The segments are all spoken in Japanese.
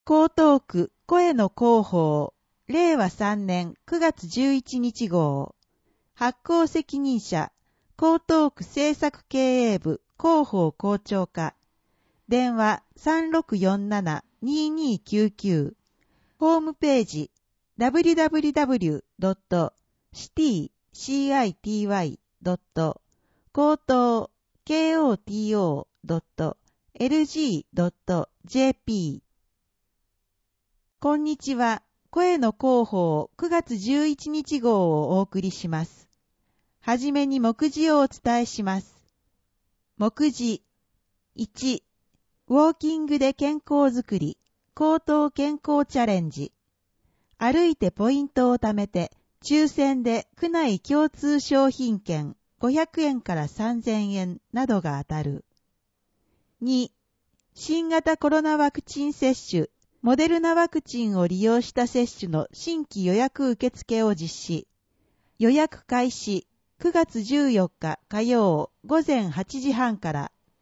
江東区声の広報令和3年9月11日号発行責任者江東区政策経営部広報校長課電話3647-2299ホームページ www.city.koto.lg.jp こんにちは。声の広報9月11日号をお送りします。はじめに目次をお伝えします。目次1、ウォーキングで健康づくり、江東健康チャレンジ。歩いてポイントを貯めて、抽選で区内共通商品券500円から3000円などが当たる。2、新型コロナワクチン接種、モデルナワクチンを利用した接種の新規予約受付を実施。予約開始9月14日火曜午前8時半から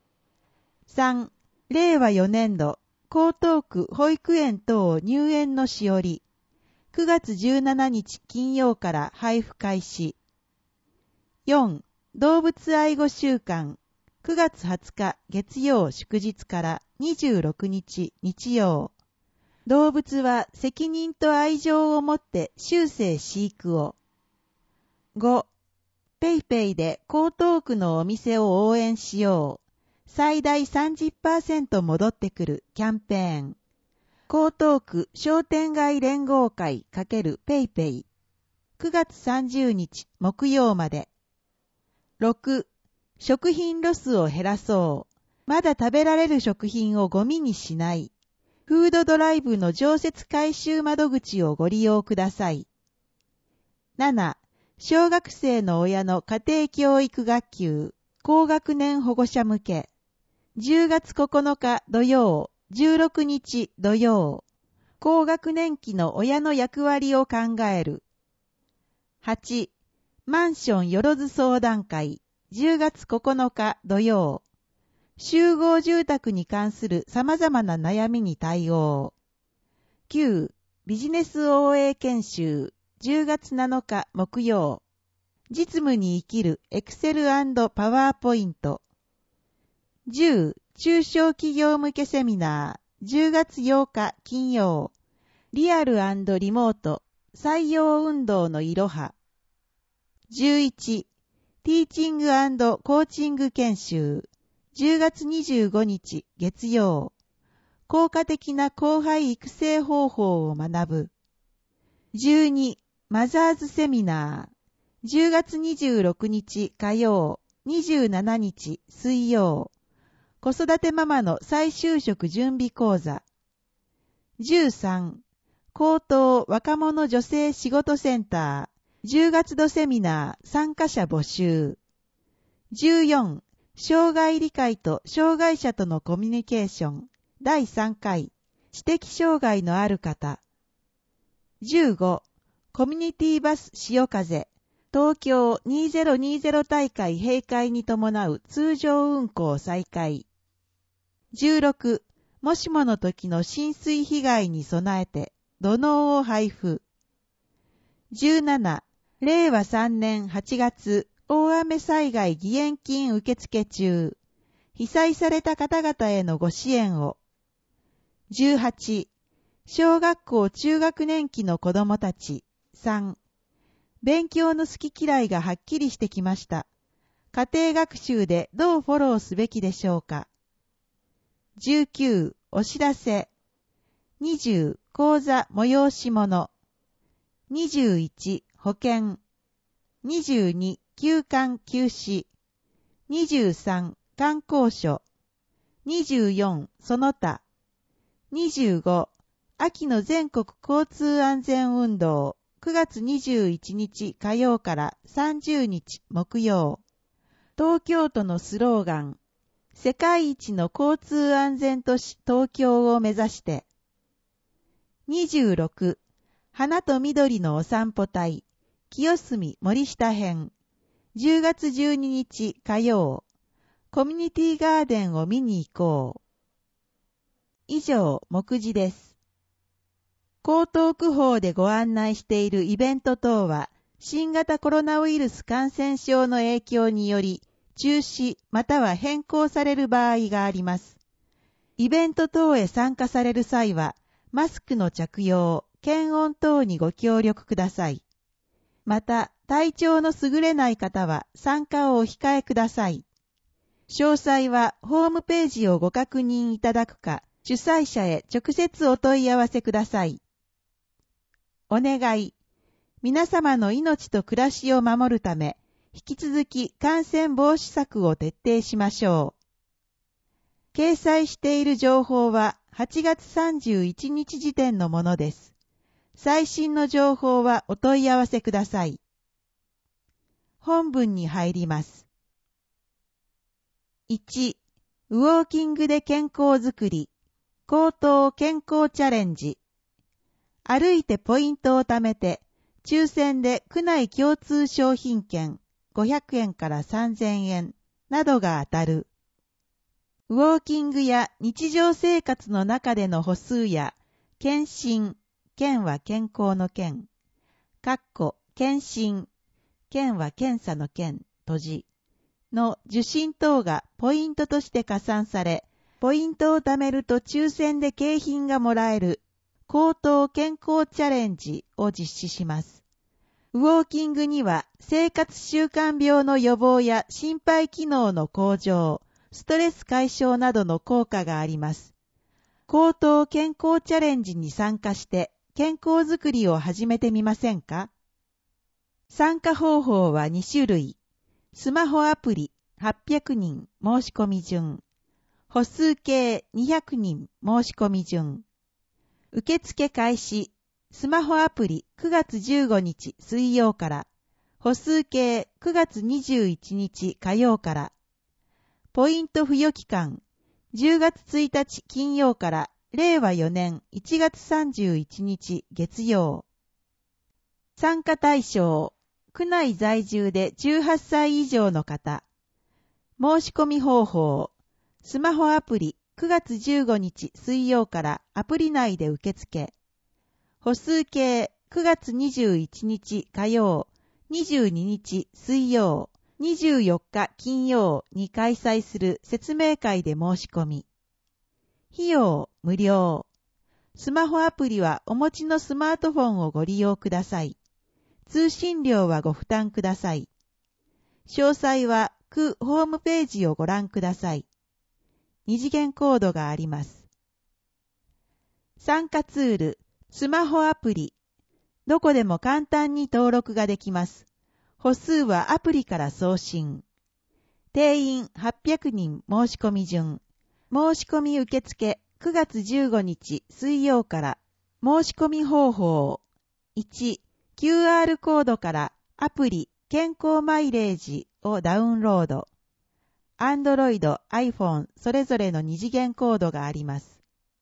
。3、令和4年度江東区保育園等入園のしおり。9月17日金曜から配布開始。4、動物愛護週間。9月20日月曜祝日から26日日曜。動物は責任と愛情を持って終生飼育を。5、ペイペイで江東区のお店を応援しよう。最大 30% 戻ってくるキャンペーン。江東区商店街連合会×ペイペイ。9月30日木曜まで。6、食品ロスを減らそう。まだ食べられる食品をゴミにしない。フードドライブの常設回収窓口をご利用ください。7、小学生の親の家庭教育学級、高学年保護者向け。10月9日土曜、16日土曜。高学年期の親の役割を考える。8、マンションよろず相談会、10月9日土曜。集合住宅に関する様々な悩みに対応。9、ビジネス OA 研修、10月7日木曜。実務に生きる Excel& パワーポイント。10、中小企業向けセミナー、10月8日金曜。リアル&リモート、採用運動のいろは。11、ティーチング&コーチング研修。10月25日月曜。効果的な後輩育成方法を学ぶ。12、マザーズセミナー。10月26日火曜、27日水曜。子育てママの再就職準備講座。13、江東若者女性仕事センター。10月度セミナー参加者募集。14、障害理解と障害者とのコミュニケーション第3回知的障害のある方。15、コミュニティバス潮風東京2020大会閉会に伴う通常運行再開。16、もしもの時の浸水被害に備えて土のうを配布。17、令和3年8月大雨災害義援金受付中。被災された方々へのご支援を。18、小学校中学年期の子どもたち。3、勉強の好き嫌いがはっきりしてきました。家庭学習でどうフォローすべきでしょうか。19、お知らせ。20、講座催し物。21、保険。22、休館休止。23、観光所。24、その他。25、秋の全国交通安全運動。9月21日火曜から30日木曜。東京都のスローガン。世界一の交通安全都市東京を目指して。26、花と緑のお散歩隊。清澄森下編。10月12日火曜。コミュニティガーデンを見に行こう。以上、目次です。 江東区法でご案内しているイベント等は、新型コロナウイルス感染症の影響により、中止または変更される場合があります。イベント等へ参加される際は、マスクの着用、検温等にご協力ください。また、体調の優れない方は参加をお控えください。詳細はホームページをご確認いただくか、主催者へ直接お問い合わせください。お願い。皆様の命と暮らしを守るため、引き続き感染防止策を徹底しましょう。掲載している情報は8月31日時点のものです。最新の情報はお問い合わせください。本文に入ります。1、ウォーキングで健康づくり、江東健康チャレンジ。歩いてポイントを貯めて、抽選で区内共通商品券500円から3000円などが当たる。ウォーキングや日常生活の中での歩数や、検診、検は健康の検、検診、検は検査の検、の受診等がポイントとして加算され、ポイントを貯めると抽選で景品がもらえる、江東健康チャレンジを実施します。ウォーキングには生活習慣病の予防や心肺機能の向上、ストレス解消などの効果があります。江東健康チャレンジに参加して健康づくりを始めてみませんか？参加方法は2種類。スマホアプリ800人申し込み順。歩数計200人申し込み順。受付開始。スマホアプリ9月15日水曜から。歩数計9月21日火曜から。ポイント付与期間。10月1日金曜から令和4年1月31日月曜。参加対象。区内在住で18歳以上の方。申し込み方法。スマホアプリ9月15日水曜からアプリ内で受付。歩数計9月21日火曜、22日水曜、24日金曜に開催する説明会で申し込み。費用無料。スマホアプリはお持ちのスマートフォンをご利用ください。通信料はご負担ください。詳細は区ホームページをご覧ください。二次元コードがあります。参加ツール、スマホアプリ。どこでも簡単に登録ができます。歩数はアプリから送信。定員800人申し込み順。申し込み受付9月15日水曜から。申し込み方法。1、QR コードからアプリ健康マイレージをダウンロード。Android、iPhone それぞれの二次元コードがあります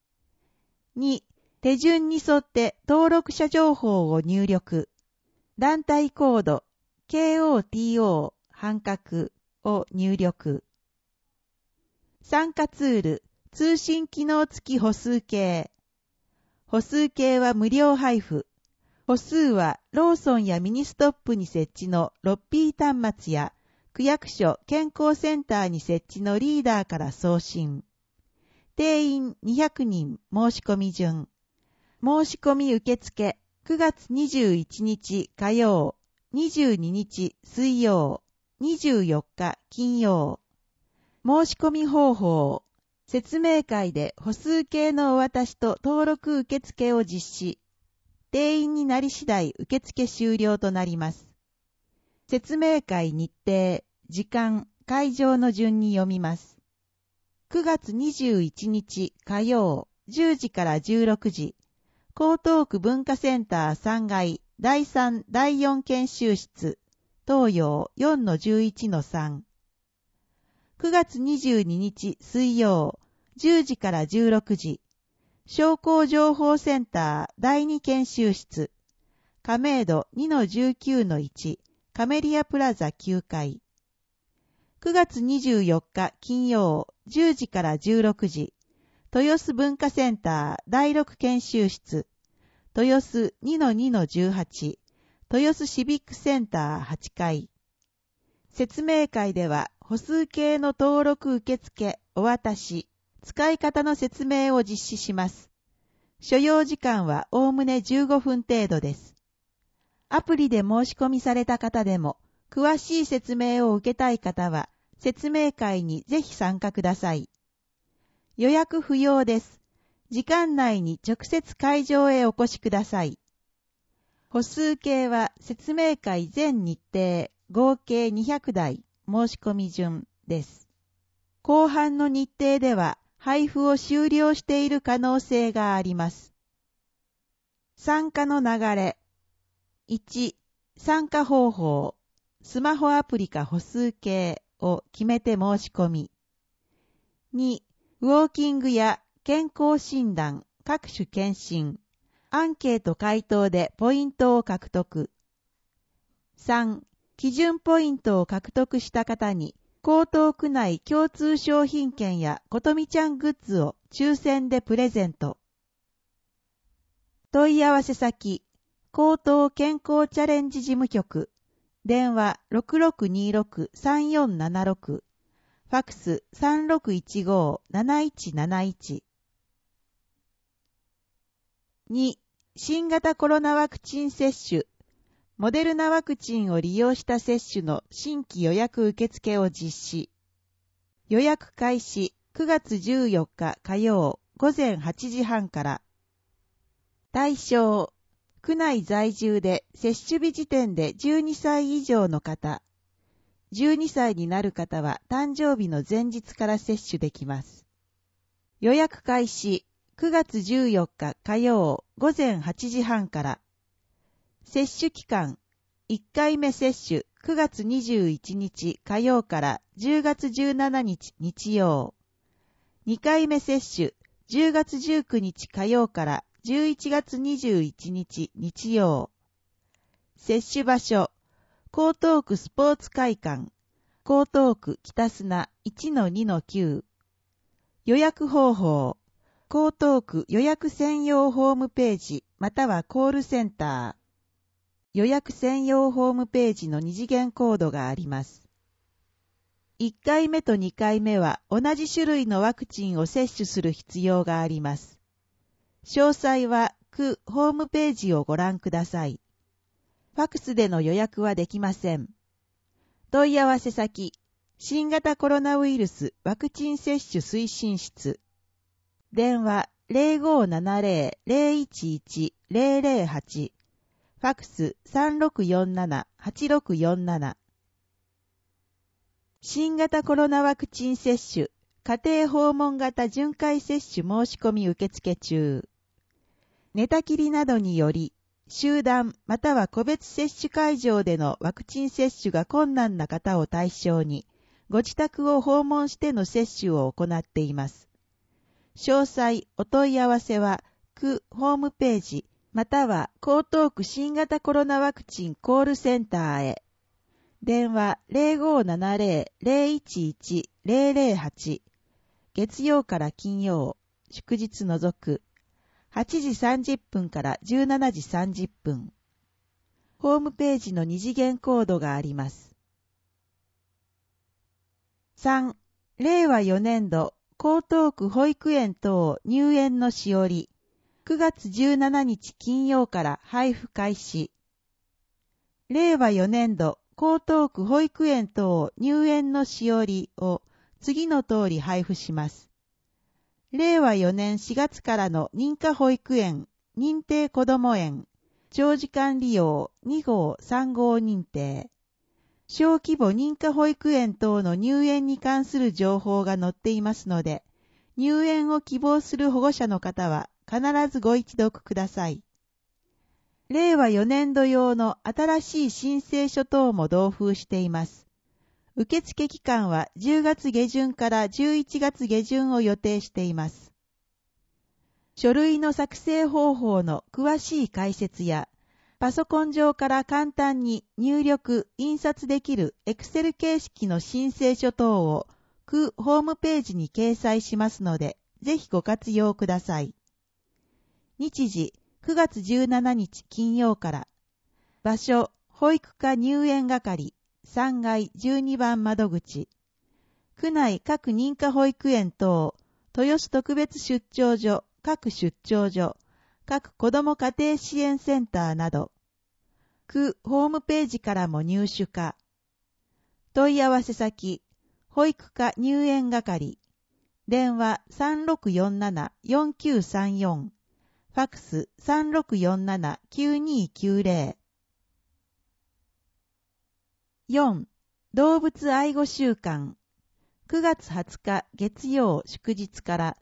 。2、手順に沿って登録者情報を入力。団体コード、KOTO、半角を入力。参加ツール、通信機能付き歩数計。歩数計は無料配布。歩数はローソンやミニストップに設置の6P 端末や区役所健康センターに設置のリーダーから送信。定員200人申し込み順。申し込み受付9月21日火曜、22日水曜、24日金曜。申し込み方法。説明会で歩数計のお渡しと登録受付を実施。定員になり次第受付終了となります。説明会日程、時間、会場の順に読みます。9月21日火曜、10時から16時、江東区文化センター3階第3、第4研修室、東洋 4-11-3。9月22日水曜、10時から16時、商工情報センター第2研修室、亀戸 2-19-1、カメリアプラザ9階。9月24日金曜、10時から16時、豊洲文化センター第6研修室、 豊洲 2-2-18、豊洲シビックセンター8階。説明会では、歩数計の登録受付、お渡し、使い方の説明を実施します。所要時間はおおむね15分程度です。アプリで申し込みされた方でも、詳しい説明を受けたい方は、説明会にぜひ参加ください。予約不要です。時間内に直接会場へお越しください。歩数計は説明会全日程合計200台申し込み順です。後半の日程では配布を終了している可能性があります。参加の流れ。1、参加方法。スマホアプリか歩数計を決めて申し込み。2、ウォーキングや健康診断、各種検診、アンケート回答でポイントを獲得。3、基準ポイントを獲得した方に、江東区内共通商品券やことみちゃんグッズを抽選でプレゼント。問い合わせ先、江東健康チャレンジ事務局、電話 6626-3476、ファクス 3615-7171。2、新型コロナワクチン接種、モデルナワクチンを利用した接種の新規予約受付を実施。予約開始9月14日火曜午前8時半から。対象、区内在住で接種日時点で12歳以上の方。12歳になる方は誕生日の前日から接種できます。予約開始9月14日火曜午前8時半から。接種期間1回目接種9月21日火曜から10月17日日曜。2回目接種10月19日火曜から11月21日日曜。接種場所江東区スポーツ会館、江東区北砂 1-2-9。予約方法江東区予約専用ホームページまたはコールセンター。予約専用ホームページの二次元コードがあります。1回目と2回目は同じ種類のワクチンを接種する必要があります。詳細は区ホームページをご覧ください。ファクスでの予約はできません。問い合わせ先、新型コロナウイルスワクチン接種推進室。電話 0570-011-008。ファクス 3647-8647。新型コロナワクチン接種、家庭訪問型巡回接種申し込み受付中。寝たきりなどにより、集団または個別接種会場でのワクチン接種が困難な方を対象に、ご自宅を訪問しての接種を行っています。詳細、お問い合わせは、区ホームページ、または江東区新型コロナワクチンコールセンターへ。電話 0570-011-008。月曜から金曜、祝日除く。8時30分から17時30分。ホームページの二次元コードがあります。3、令和4年度江東区保育園等入園のしおり、9月17日金曜から配布開始。令和4年度江東区保育園等入園のしおりを次の通り配布します。令和4年4月からの認可保育園、認定こども園、長時間利用2号3号認定、小規模認可保育園等の入園に関する情報が載っていますので、入園を希望する保護者の方は必ずご一読ください。令和4年度用の新しい申請書等も同封しています。受付期間は10月下旬から11月下旬を予定しています。書類の作成方法の詳しい解説や、パソコン上から簡単に入力、印刷できる Excel 形式の申請書等を区ホームページに掲載しますので、ぜひご活用ください。日時、 9月17日金曜から。場所、保育課入園係、3階12番窓口。区内各認可保育園等、豊洲特別出張所、各出張所、各子ども家庭支援センターなど。区ホームページからも入手可。問い合わせ先、保育課入園係。電話 3647-4934。ファックス 3647-9290。4. 動物愛護週間。9月20日月曜祝日から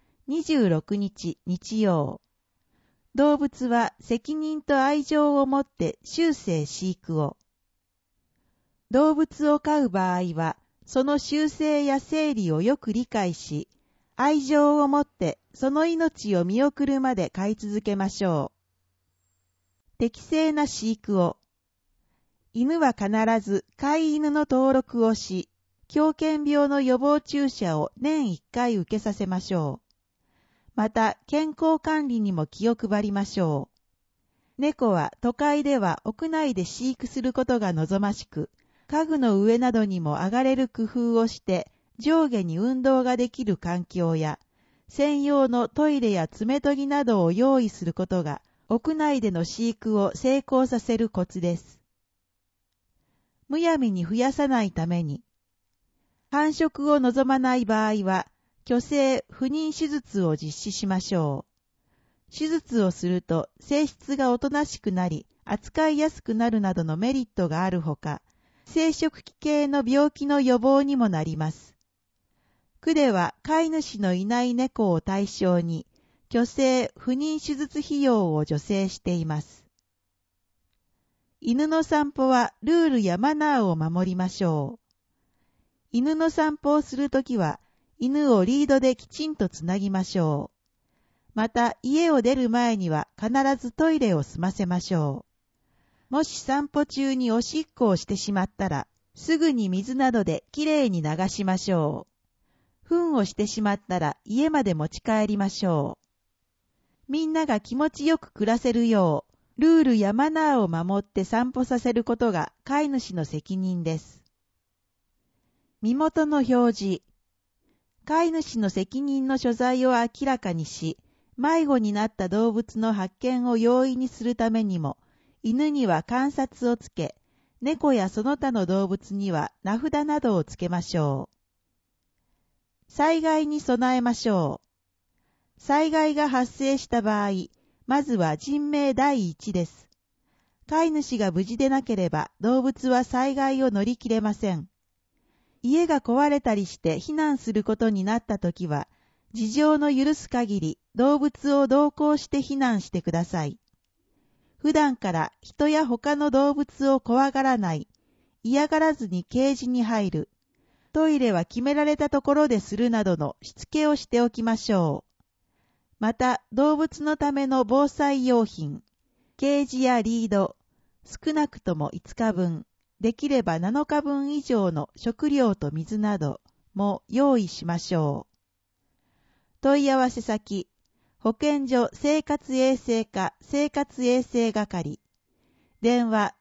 26日日曜。動物は責任と愛情をもって終生飼育を。動物を飼う場合は、その習性や生理をよく理解し、愛情をもってその命を見送るまで飼い続けましょう。適正な飼育を。犬は必ず飼い犬の登録をし、狂犬病の予防注射を年1回受けさせましょう。また、健康管理にも気を配りましょう。猫は都会では屋内で飼育することが望ましく、家具の上などにも上がれる工夫をして、上下に運動ができる環境や、専用のトイレや爪研ぎなどを用意することが、屋内での飼育を成功させるコツです。むやみに増やさないために、繁殖を望まない場合は、去勢不妊手術を実施しましょう。手術をすると性質がおとなしくなり、扱いやすくなるなどのメリットがあるほか、生殖器系の病気の予防にもなります。区では飼い主のいない猫を対象に、去勢不妊手術費用を助成しています。犬の散歩はルールやマナーを守りましょう。犬の散歩をするときは、犬をリードできちんとつなぎましょう。また、家を出る前には必ずトイレを済ませましょう。もし散歩中におしっこをしてしまったら、すぐに水などできれいに流しましょう。糞をしてしまったら家まで持ち帰りましょう。みんなが気持ちよく暮らせるよう、ルールやマナーを守って散歩させることが飼い主の責任です。身元の表示。飼い主の責任の所在を明らかにし、迷子になった動物の発見を容易にするためにも、犬には鑑札をつけ、猫やその他の動物には名札などをつけましょう。災害に備えましょう。災害が発生した場合、まずは人命第一です。飼い主が無事でなければ動物は災害を乗り切れません。家が壊れたりして避難することになったときは、事情の許す限り動物を同行して避難してください。普段から人や他の動物を怖がらない、嫌がらずにケージに入る、トイレは決められたところでするなどのしつけをしておきましょう。また、動物のための防災用品、ケージやリード、少なくとも5日分、できれば7日分以上の食料と水なども用意しましょう。問い合わせ先、保健所生活衛生課生活衛生係。電話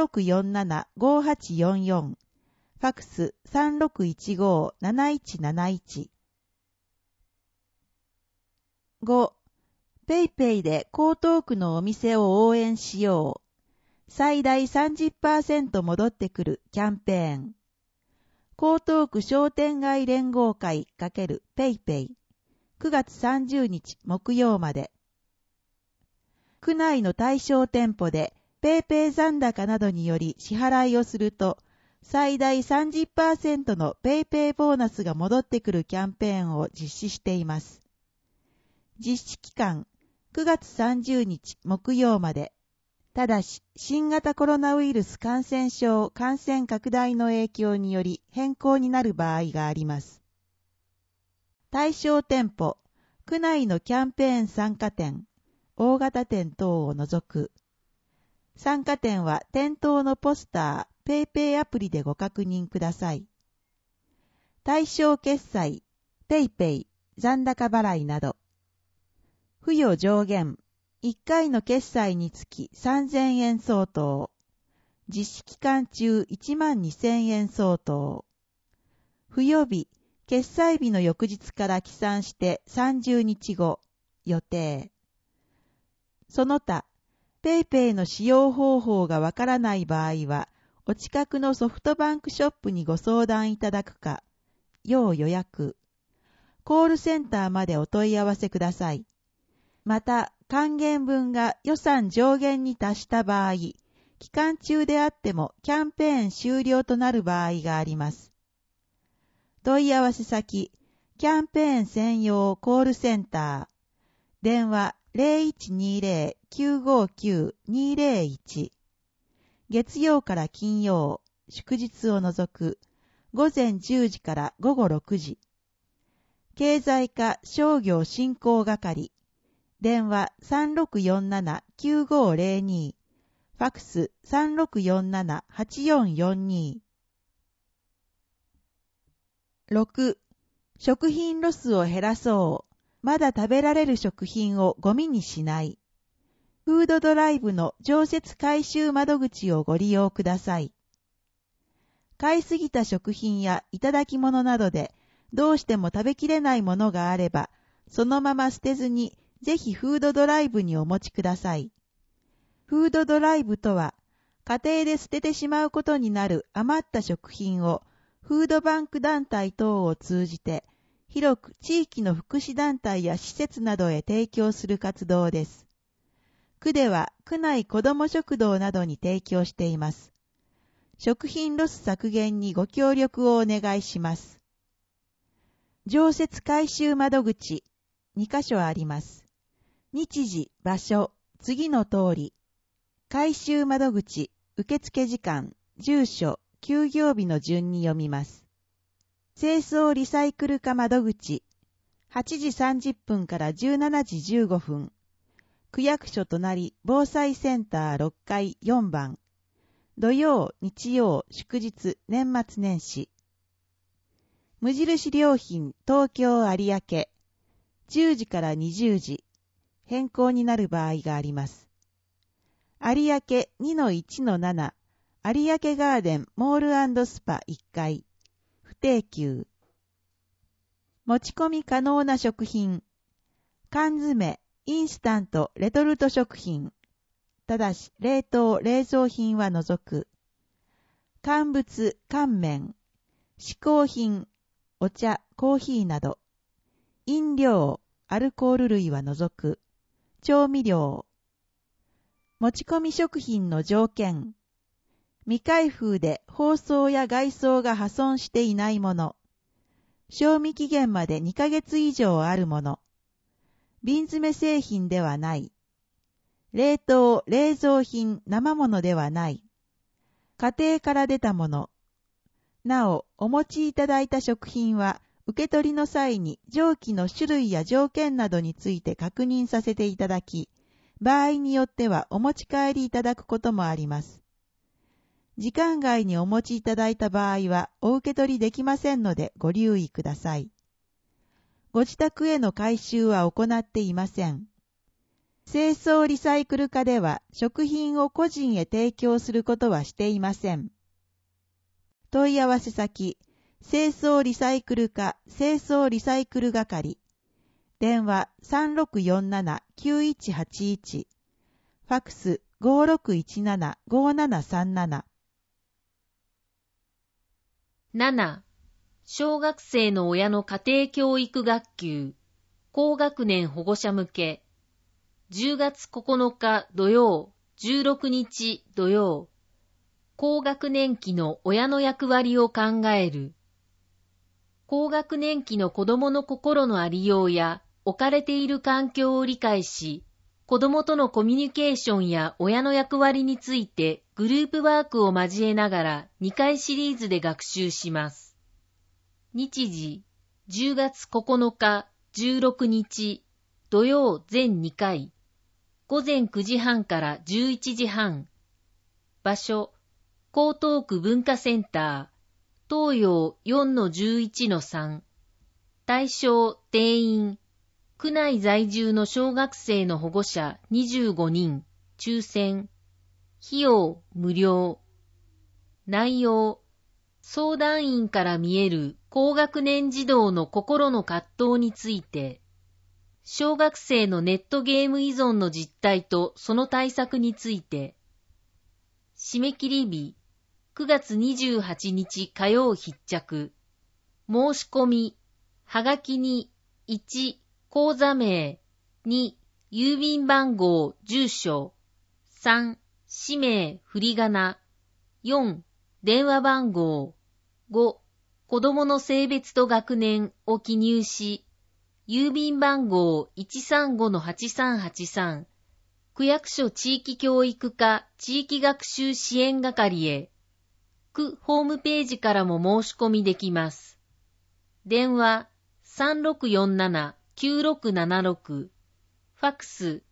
3647-5844。ファックス 3615-7171。5. ペイペイで江東区のお店を応援しよう。最大 30% 戻ってくるキャンペーン。江東区商店街連合会×ペイペイ。9月30日木曜まで。区内の対象店舗でペイペイ残高などにより支払いをすると、最大 30% のペイペイボーナスが戻ってくるキャンペーンを実施しています。実施期間、9月30日木曜まで。ただし、新型コロナウイルス感染症感染拡大の影響により変更になる場合があります。対象店舗、区内のキャンペーン参加店、大型店等を除く。参加店は店頭のポスター、ペイペイアプリでご確認ください。対象決済、ペイペイ、残高払いなど。付与上限、 1回の決済につき3000円相当。実施期間中12000円相当。付与日、決済日の翌日から起算して30日後、予定。その他、PayPay の使用方法がわからない場合は、お近くのソフトバンクショップにご相談いただくか、要予約。コールセンターまでお問い合わせください。また、還元分が予算上限に達した場合、期間中であってもキャンペーン終了となる場合があります。問い合わせ先、キャンペーン専用コールセンター。電話 0120-959-201。月曜から金曜、祝日を除く、午前10時から午後6時。経済課商業振興係。電話 3647-9502。ファクス 3647-8442。6. 食品ロスを減らそう。まだ食べられる食品をゴミにしない。フードドライブの常設回収窓口をご利用ください。買いすぎた食品やいただき物などでどうしても食べきれないものがあれば、そのまま捨てずにぜひフードドライブにお持ちください。フードドライブとは、家庭で捨ててしまうことになる余った食品をフードバンク団体等を通じて、広く地域の福祉団体や施設などへ提供する活動です。区では区内子ども食堂などに提供しています。食品ロス削減にご協力をお願いします。常設回収窓口、2カ所あります。日時、場所、次の通り。回収窓口、受付時間、住所、休業日の順に読みます。清掃リサイクル課窓口、8時30分から17時15分。区役所隣防災センター6階4番。土曜、日曜、祝日、年末年始。無印良品東京有明。10時から20時。変更になる場合があります。有明 2-1-7 有明ガーデンモール&スパ1階不定休。持ち込み可能な食品、缶詰、インスタント、レトルト食品、ただし冷凍、冷蔵品は除く。乾物、乾麺、嗜好品、お茶、コーヒーなど、飲料、アルコール類は除く。調味料。持ち込み食品の条件。未開封で包装や外装が破損していないもの。賞味期限まで2ヶ月以上あるもの。瓶詰め製品ではない。冷凍、冷蔵品、生ものではない。家庭から出たもの。なお、お持ちいただいた食品は、受け取りの際に上記の種類や条件などについて確認させていただき、場合によってはお持ち帰りいただくこともあります。時間外にお持ちいただいた場合はお受け取りできませんのでご留意ください。ご自宅への回収は行っていません。清掃リサイクル課では食品を個人へ提供することはしていません。問い合わせ先、清掃リサイクル課清掃リサイクル係。電話 3647-9181。ファクス 5617-5737。 7. 小学生の親の家庭教育学級高学年保護者向け10月9日土曜16日土曜高学年期の親の役割を考える。高学年期の子供の心のありようや置かれている環境を理解し、子供とのコミュニケーションや親の役割についてグループワークを交えながら2回シリーズで学習します。日時、10月9日、16日、土曜全2回、午前9時半から11時半。場所、江東区文化センター、東洋 4-11-3。対象、定員、 区内在住の小学生の保護者25人、抽選。費用無料。内容、相談員から見える高学年児童の心の葛藤について、小学生のネットゲーム依存の実態とその対策について、締め切り日、9月28日火曜必着。申し込み、はがきに、1、口座名、2、郵便番号、住所、3、氏名、振り仮名、4、電話番号、5、子供の性別と学年を記入し、郵便番号 135-8383、区役所地域教育課地域学習支援係へ、区ホームページからも申し込みできます。電話 3647-9676、ファックス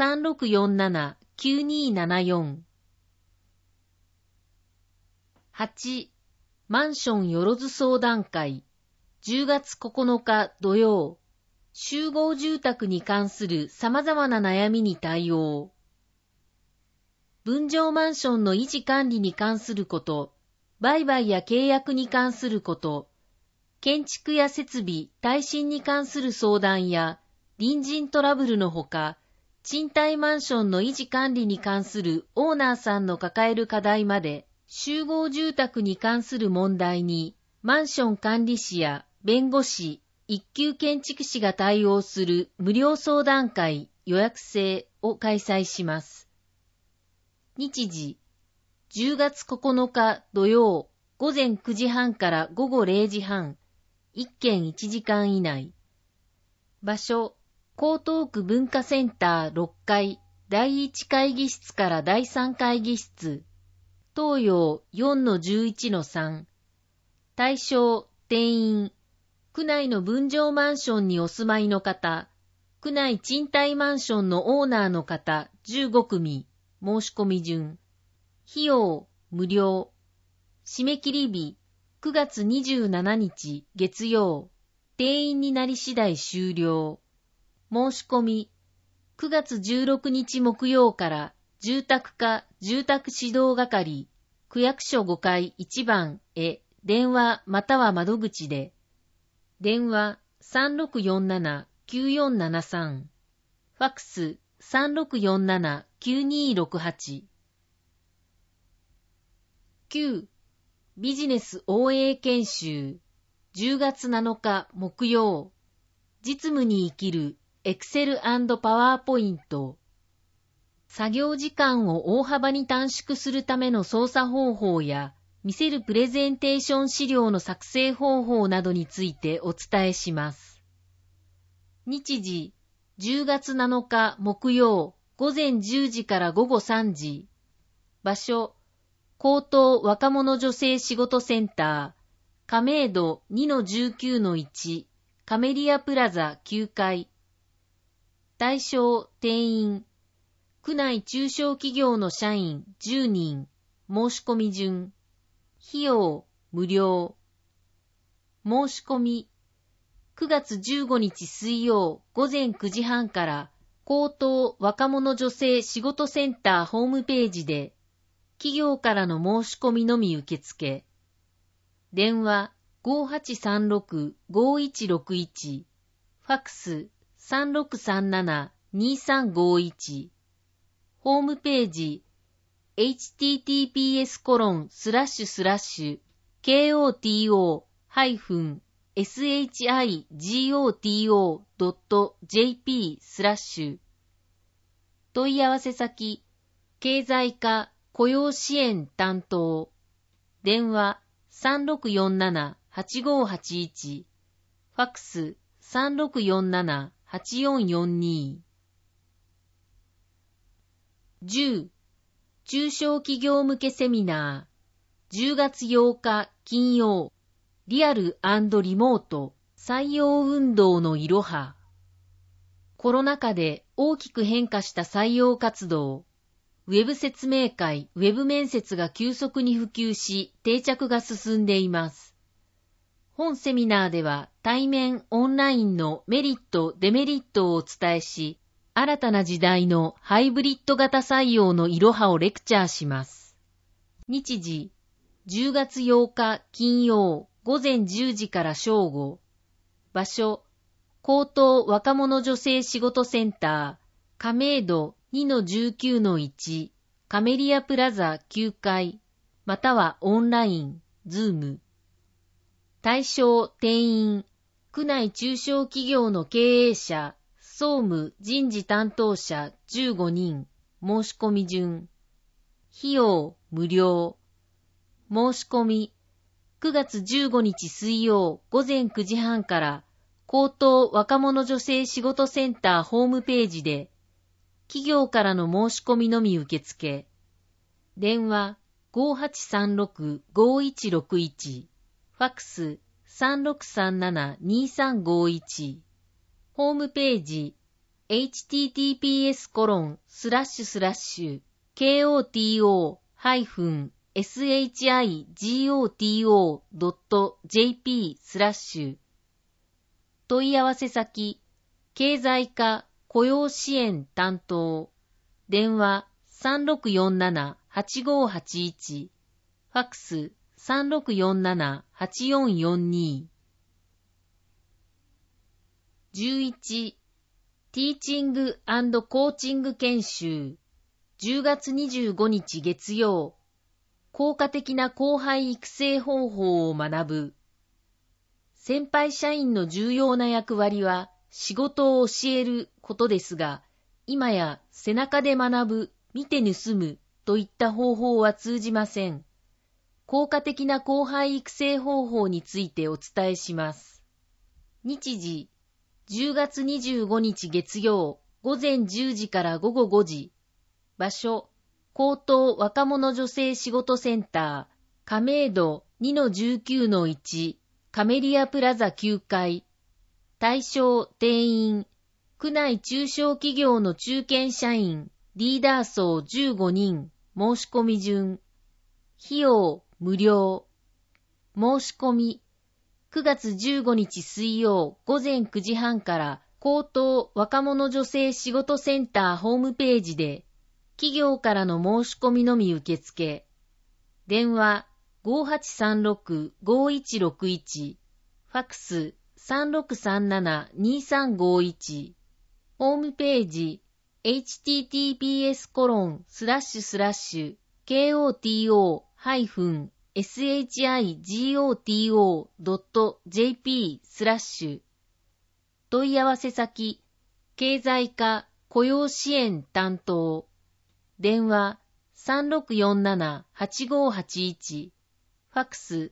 3647-9274。8. マンションよろず相談会、10月9日土曜、集合住宅に関する様々な悩みに対応。分譲マンションの維持管理に関すること、売買や契約に関すること、建築や設備、耐震に関する相談や隣人トラブルのほか、賃貸マンションの維持管理に関するオーナーさんの抱える課題まで、集合住宅に関する問題に、マンション管理士や弁護士、一級建築士が対応する無料相談会予約制を開催します。日時、10月9日土曜、午前9時半から午後0時半、1件1時間以内。場所、江東区文化センター6階、第1会議室から第3会議室。東洋 4-11-3。対象、定員。区内の分譲マンションにお住まいの方、区内賃貸マンションのオーナーの方15組、申し込み順。費用、無料。締め切り日、9月27日月曜。定員になり次第終了。申し込み、9月16日木曜から住宅課住宅指導係、区役所5階1番へ電話または窓口で、電話 3647-9473、ファックス 3647-9268。9. ビジネス OA 研修、10月7日木曜、実務に生きるExcel& パワーポイント。作業時間を大幅に短縮するための操作方法や、見せるプレゼンテーション資料の作成方法などについてお伝えします。日時、10月7日木曜、午前10時から午後3時。場所、江東若者女性仕事センター、亀戸 2-19-1、カメリアプラザ9階。対象、定員。区内中小企業の社員10人、申し込み順。費用、無料。申し込み、9月15日水曜午前9時半から、江東若者女性仕事センターホームページで、企業からの申し込みのみ受付。電話 5836-5161、ファックス 3637-2351。ホームページ https://koto-shigoto.jp/ 問い合わせ先経済課雇用支援担当電話 3647-8581 ファックス 3647-8442。 10. 中小企業向けセミナー、10月8日金曜、リアル&リモート採用運動のいろは。コロナ禍で大きく変化した採用活動、ウェブ説明会、ウェブ面接が急速に普及し、定着が進んでいます。 本セミナーでは対面オンラインのメリット・デメリットをお伝えし、新たな時代のハイブリッド型採用のいろはをレクチャーします。日時、10月8日金曜午前10時から正午。場所、高等若者女性仕事センター、亀戸 2-19-1、カメリアプラザ9階、またはオンライン、ズーム。対象定員、区内中小企業の経営者、総務人事担当者15人、申し込み順。費用無料。申し込み、9月15日水曜午前9時半から高等若者女性仕事センターホームページで、企業からの申し込みのみ受付。電話 5836-5161、ファックス 3637-2351。ホームページ https://koto-shigoto.jp/ 問い合わせ先、経済課雇用支援担当、電話 3647-8581、ファックス 3647-8442。11、ティーチング&コーチング研修、10月25日月曜、効果的な後輩育成方法を学ぶ。先輩社員の重要な役割は仕事を教えることですが、今や背中で学ぶ、見て盗むといった方法は通じません。効果的な後輩育成方法についてお伝えします。日時、10月25日月曜午前10時から午後5時。場所、高等若者女性仕事センター、亀戸 2-19-1、カメリアプラザ9階。対象定員、区内中小企業の中堅社員、リーダー層15人、申し込み順。費用無料。申し込み、9月15日水曜午前9時半から高等若者女性仕事センターホームページで、企業からの申し込みのみ受付。電話 5836-5161、ファックス 3637-2351。ホームページ https://koto-shigoto.jp/ 問い合わせ先、経済課雇用支援担当、電話 3647-8581、ファックス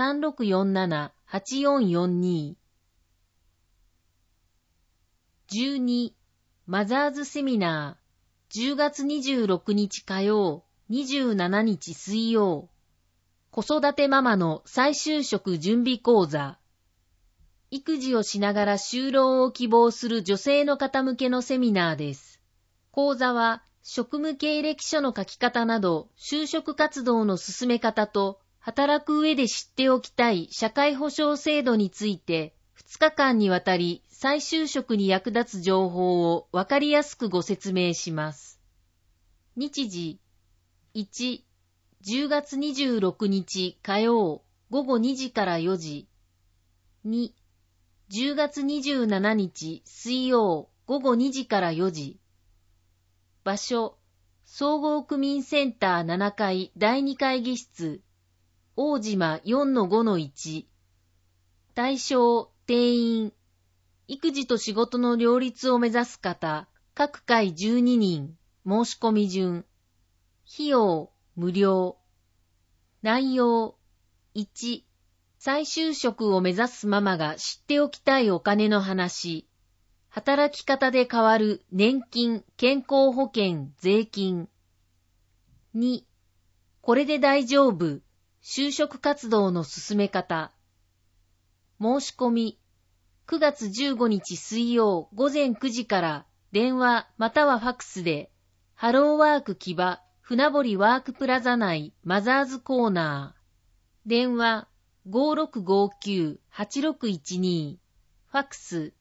3647-8442。12、マザーズセミナー、10月26日火曜、27日水曜、子育てママの再就職準備講座。育児をしながら就労を希望する女性の方向けのセミナーです。講座は、職務経歴書の書き方など、就職活動の進め方と、働く上で知っておきたい社会保障制度について、2日間にわたり再就職に役立つ情報をわかりやすくご説明します。日時、1、10月26日火曜午後2時から4時。2、10月27日水曜午後2時から4時。場所、総合区民センター7階第2会議室、大島 4-5-1。対象、定員、育児と仕事の両立を目指す方、各回12人、申し込み順。費用、無料。内容、1、再就職を目指すママが知っておきたいお金の話。働き方で変わる年金、健康保険、税金。2、これで大丈夫、就職活動の進め方。申し込み、9月15日水曜午前9時から電話またはファックスで、ハローワーク木場船堀ワークプラザ内マザーズコーナー。電話 5659-8612、ファックス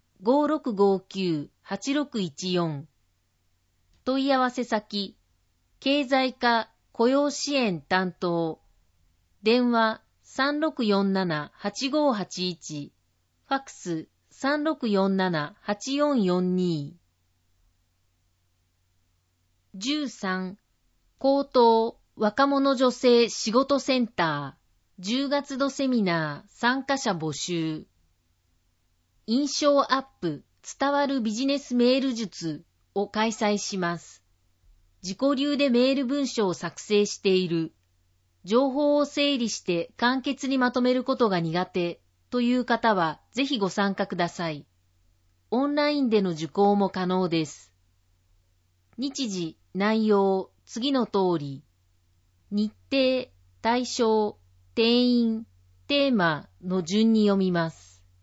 5659-8614。問い合わせ先、経済課雇用支援担当、電話3647-8581、ファックス3647-8442。13、高等若者女性仕事センター、10月度セミナー参加者募集。印象アップ伝わるビジネスメール術を開催します。自己流でメール文章を作成している。情報を整理して簡潔にまとめることが苦手という方はぜひご参加ください。オンラインでの受講も可能です。日時、内容、次の通り。日程、対象、定員、テーマの順に読みます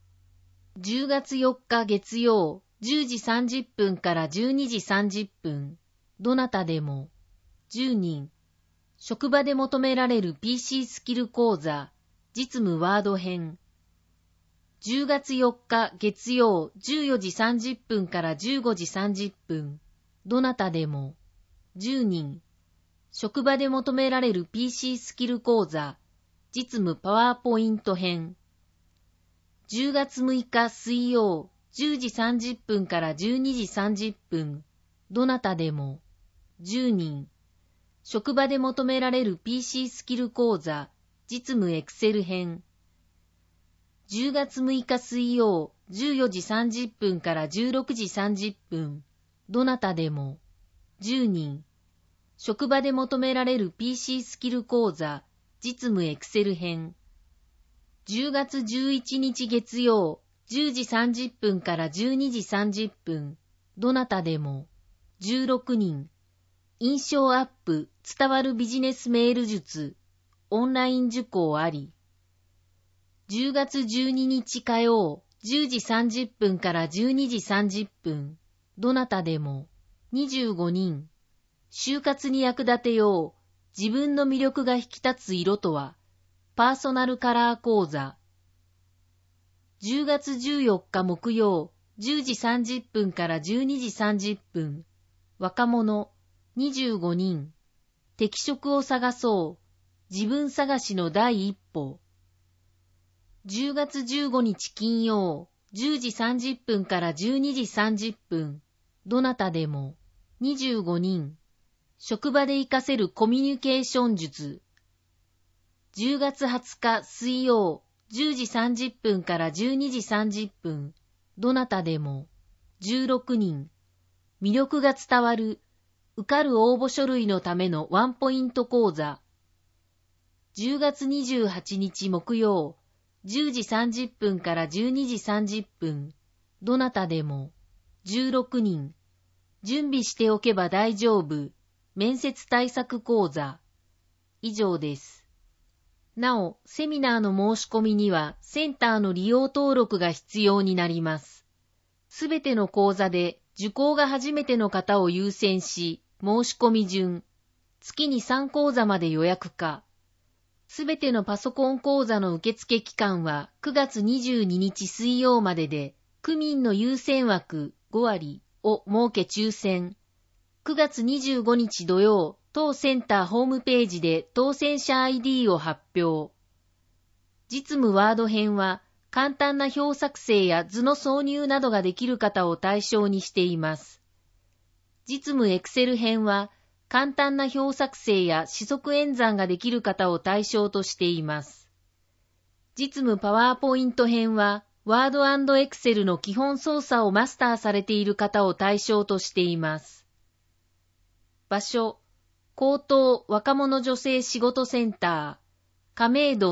。10月4日月曜、10時30分から12時30分。どなたでも。10人。職場で求められる PC スキル講座、実務ワード編。10月4日月曜、14時30分から15時30分。どなたでも。10人。職場で求められる PC スキル講座、実務パワーポイント編。10月6日水曜、10時30分から12時30分。どなたでも。10人。職場で求められる PC スキル講座、実務エクセル編。10月6日水曜、14時30分から16時30分。どなたでも。10人。職場で求められる PC スキル講座、実務エクセル編。10月11日月曜、10時30分から12時30分。どなたでも。16人。印象アップ、伝わるビジネスメール術。オンライン受講あり。10月12日火曜、10時30分から12時30分。どなたでも。25人。就活に役立てよう。自分の魅力が引き立つ色とは。パーソナルカラー講座。10月14日木曜、10時30分から12時30分。若者、25人。適職を探そう。自分探しの第一歩。10月15日金曜、10時30分から12時30分。どなたでも。25人。職場で活かせるコミュニケーション術。10月20日水曜、10時30分から12時30分。どなたでも。16人。魅力が伝わる。受かる応募書類のためのワンポイント講座。10月28日木曜、10時30分から12時30分。どなたでも。16人。準備しておけば大丈夫。面接対策講座。以上です。なお、セミナーの申し込みにはセンターの利用登録が必要になります。すべての講座で受講が初めての方を優先し、申し込み順、月に3講座まで予約可。すべてのパソコン講座の受付期間は9月22日水曜までで、区民の優先枠5割を設け抽選。9月25日土曜、当センターホームページで当選者 ID を発表。実務ワード編は、簡単な表作成や図の挿入などができる方を対象にしています。実務エクセル編は、簡単な表作成や四則演算ができる方を対象としています。実務パワーポイント編は、ワード&エクセルの基本操作をマスターされている方を対象としています。場所、高等若者女性仕事センター、亀戸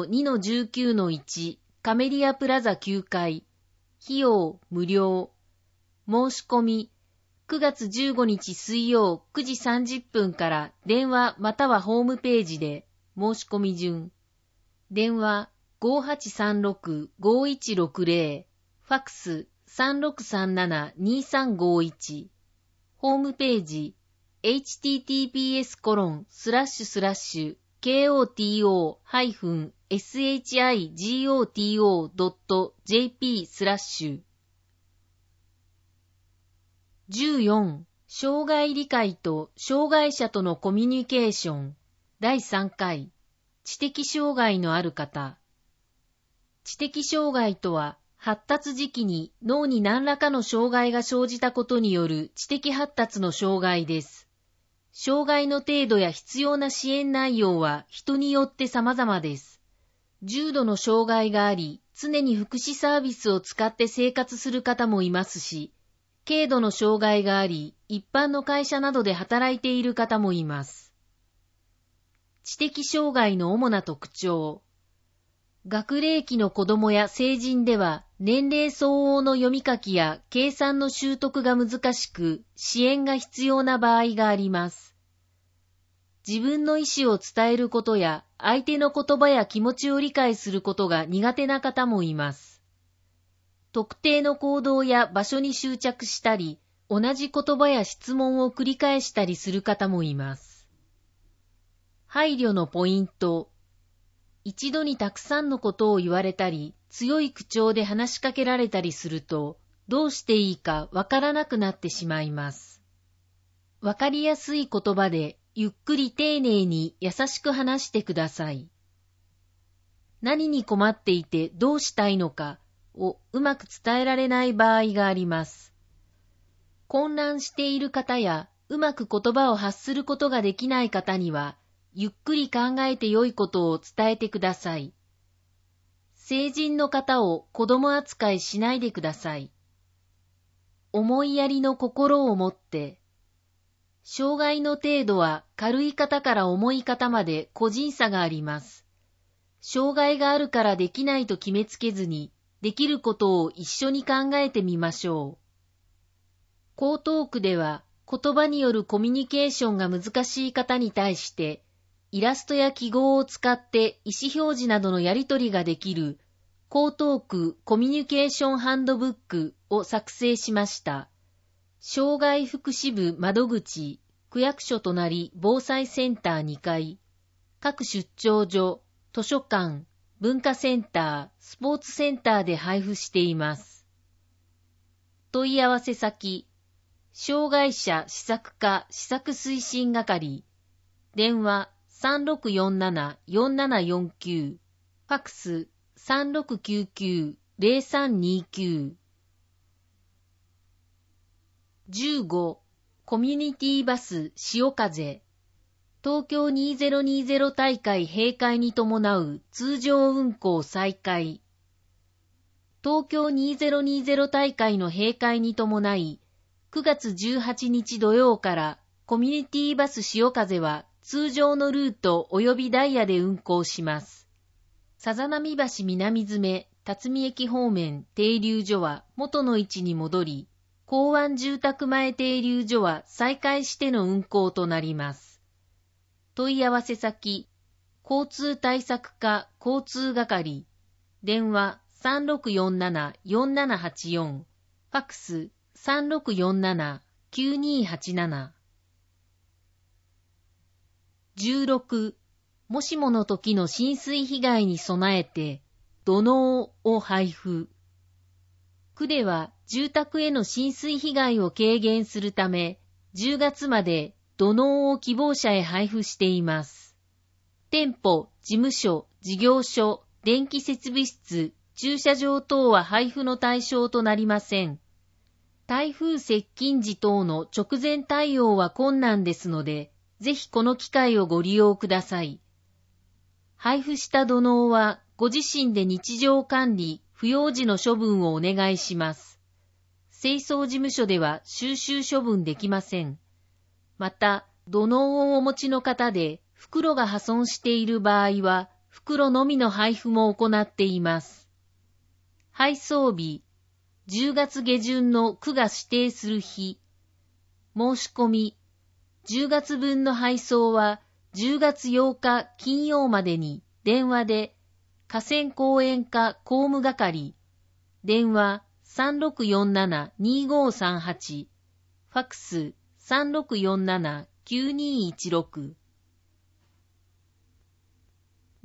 2-19-1 カメリアプラザ9階、費用無料、申し込み、9月15日水曜9時30分から電話またはホームページで申し込み順。電話 5836-5160、ファックス 3637-2351、ホームページ https:// koto-shigoto.jp/。14. 障害理解と障害者とのコミュニケーション。第3回。知的障害のある方。知的障害とは、発達時期に脳に何らかの障害が生じたことによる知的発達の障害です。障害の程度や必要な支援内容は人によって様々です。重度の障害があり、常に福祉サービスを使って生活する方もいますし、軽度の障害があり、一般の会社などで働いている方もいます。知的障害の主な特徴。学齢期の子どもや成人では、年齢相応の読み書きや計算の習得が難しく、支援が必要な場合があります。自分の意思を伝えることや、相手の言葉や気持ちを理解することが苦手な方もいます。特定の行動や場所に執着したり、同じ言葉や質問を繰り返したりする方もいます。配慮のポイント。一度にたくさんのことを言われたり、強い口調で話しかけられたりすると、どうしていいかわからなくなってしまいます。わかりやすい言葉で、ゆっくり丁寧に優しく話してください。何に困っていてどうしたいのかをうまく伝えられない場合があります。混乱している方や、うまく言葉を発することができない方には、ゆっくり考えて良いことを伝えてください。成人の方を子供扱いしないでください。思いやりの心を持って、障害の程度は軽い方から重い方まで個人差があります。障害があるからできないと決めつけずに、できることを一緒に考えてみましょう。江東区では言葉によるコミュニケーションが難しい方に対して、イラストや記号を使って意思表示などのやり取りができる江東区コミュニケーションハンドブックを作成しました。障害福祉部窓口、区役所隣防災センター2階、各出張所、図書館、文化センター、スポーツセンターで配布しています。問い合わせ先、障害者施策課施策推進係、電話3647-4749、ファックス3699-0329。15. コミュニティバス潮風。東京2020大会閉会に伴う通常運行再開。東京2020大会の閉会に伴い、9月18日土曜からコミュニティバス潮風は通常のルート及びダイヤで運行します。さざなみ橋南詰辰巳駅方面停留所は元の位置に戻り、港湾住宅前停留所は再開しての運行となります。問い合わせ先、交通対策課交通係、電話3647-4784、ファックス3647-9287。16. もしもの時の浸水被害に備えて、土のうを配布。区では住宅への浸水被害を軽減するため、10月まで土のうを希望者へ配布しています。店舗、事務所、事業所、電気設備室、駐車場等は配布の対象となりません。台風接近時等の直前対応は困難ですので、ぜひこの機会をご利用ください。配布した土のうはご自身で日常管理、不要時の処分をお願いします。清掃事務所では収集処分できません。また、土のうをお持ちの方で袋が破損している場合は、袋のみの配布も行っています。配送日、10月下旬の区が指定する日。申し込み、10月分の配送は10月8日金曜までに電話で河川公園課公務係、電話3647-2538、ファックス3647-9216。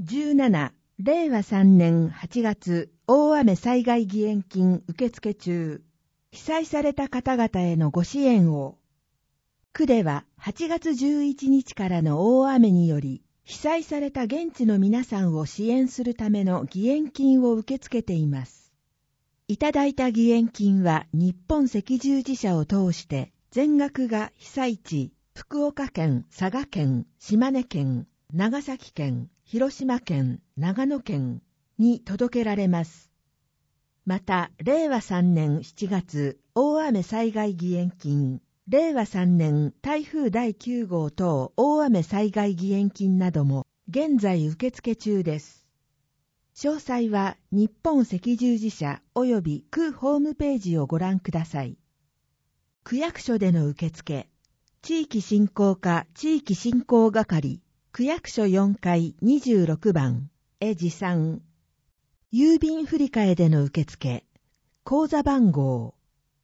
17、令和3年8月、大雨災害義援金受付中。被災された方々へのご支援を。区では8月11日からの大雨により、被災された現地の皆さんを支援するための義援金を受け付けています。いただいた義援金は日本赤十字社を通して、全額が被災地、福岡県、佐賀県、島根県、長崎県、広島県、長野県に届けられます。また、令和3年7月、大雨災害義援金、令和3年台風第9号等大雨災害義援金なども現在受付中です。詳細は日本赤十字社及び区ホームページをご覧ください。区役所での受付、地域振興課地域振興係、区役所4階26番へ持参。郵便振替での受付、口座番号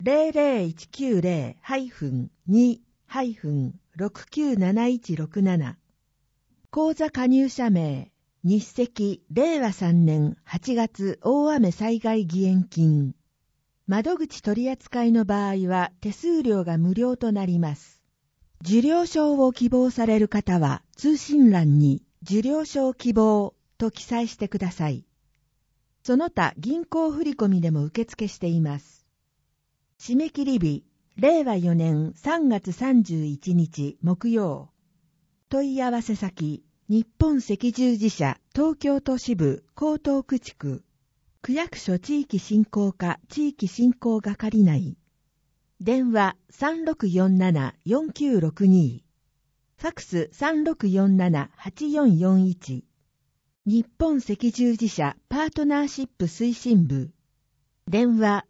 00190-2-697167 口座加入者名、日赤令和3年8月大雨災害義援金。窓口取扱いの場合は手数料が無料となります。受領証を希望される方は通信欄に受領証希望と記載してください。その他銀行振込でも受付しています。締め切り日、令和4年3月31日木曜。問い合わせ先、日本赤十字社東京都支部江東区地区、区役所地域振興課地域振興係内。電話 3647-4962。ファクス 3647-8441。日本赤十字社パートナーシップ推進部。電話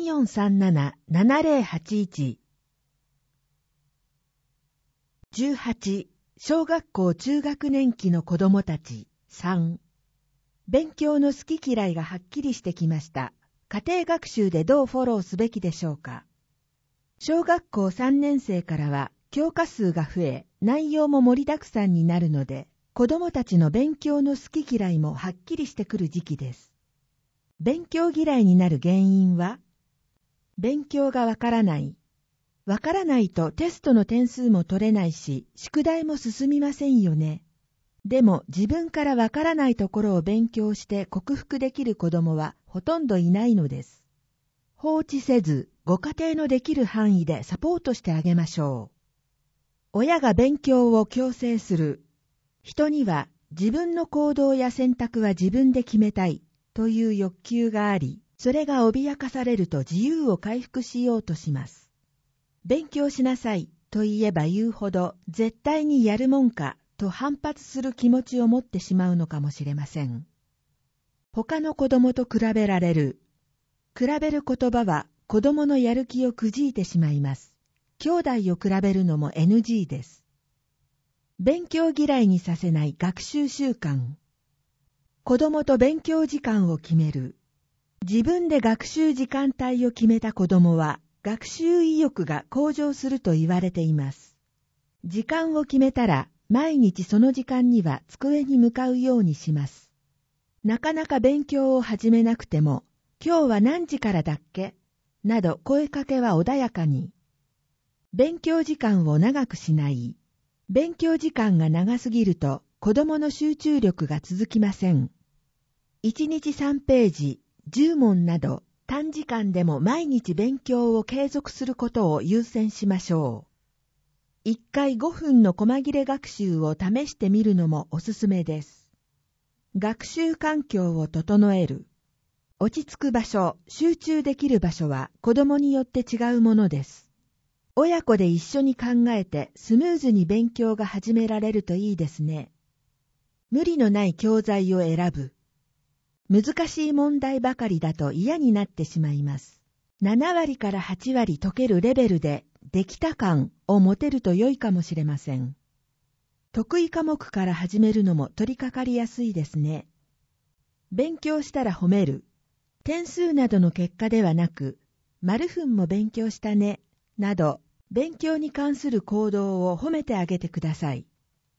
3437-7081。18、小学校中学年期の子どもたち。3、勉強の好き嫌いがはっきりしてきました。家庭学習でどうフォローすべきでしょうか。小学校3年生からは教科数が増え、内容も盛りだくさんになるので、子どもたちの勉強の好き嫌いもはっきりしてくる時期です。勉強嫌いになる原因は、勉強がわからない。わからないとテストの点数も取れないし、宿題も進みませんよね。でも自分からわからないところを勉強して克服できる子どもはほとんどいないのです。放置せず、ご家庭のできる範囲でサポートしてあげましょう。親が勉強を強制する。人には自分の行動や選択は自分で決めたいという欲求があり、それが脅かされると自由を回復しようとします。勉強しなさいと言えば言うほど絶対にやるもんかと反発する気持ちを持ってしまうのかもしれません。他の子供と比べられる。比べる言葉は子供のやる気をくじいてしまいます。兄弟を比べるのも NG です。勉強嫌いにさせない学習習慣。子供と勉強時間を決める。自分で学習時間帯を決めた子供は学習意欲が向上すると言われています。時間を決めたら毎日その時間には机に向かうようにします。なかなか勉強を始めなくても、今日は何時からだっけなど声かけは穏やかに。勉強時間を長くしない。勉強時間が長すぎると子供の集中力が続きません。1日3ページ、10問など短時間でも毎日勉強を継続することを優先しましょう。1回5分の細切れ学習を試してみるのもおすすめです。学習環境を整える。落ち着く場所、集中できる場所は子供によって違うものです。親子で一緒に考えてスムーズに勉強が始められるといいですね。無理のない教材を選ぶ。難しい問題ばかりだと嫌になってしまいます。7割から8割解けるレベルでできた感を持てると良いかもしれません。得意科目から始めるのも取り掛かりやすいですね。勉強したら褒める。点数などの結果ではなく、〇分も勉強したね、など、勉強に関する行動を褒めてあげてください。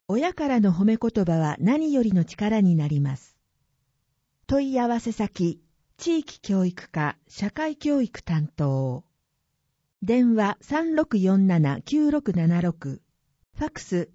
親からの褒め言葉は何よりの力になります。問い合わせ先、地域教育課社会教育担当。電話 3647-9676、ファックス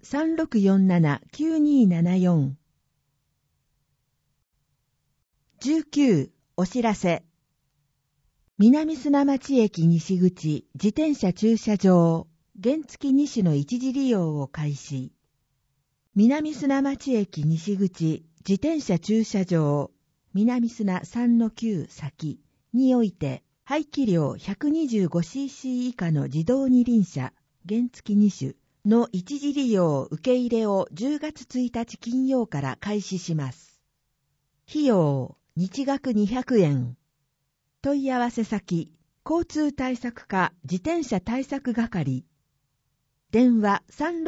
3647-9274。19、お知らせ。南砂町駅西口自転車駐車場、原付2種の一時利用を開始。南砂町駅西口自転車駐車場、南砂 3-9 先において、排気量 125cc 以下の自動二輪車、原付2種の一時利用受け入れを10月1日金曜から開始します。費用、日額200円。問い合わせ先、交通対策課自転車対策係。電話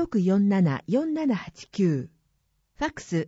3647-4789。ファックス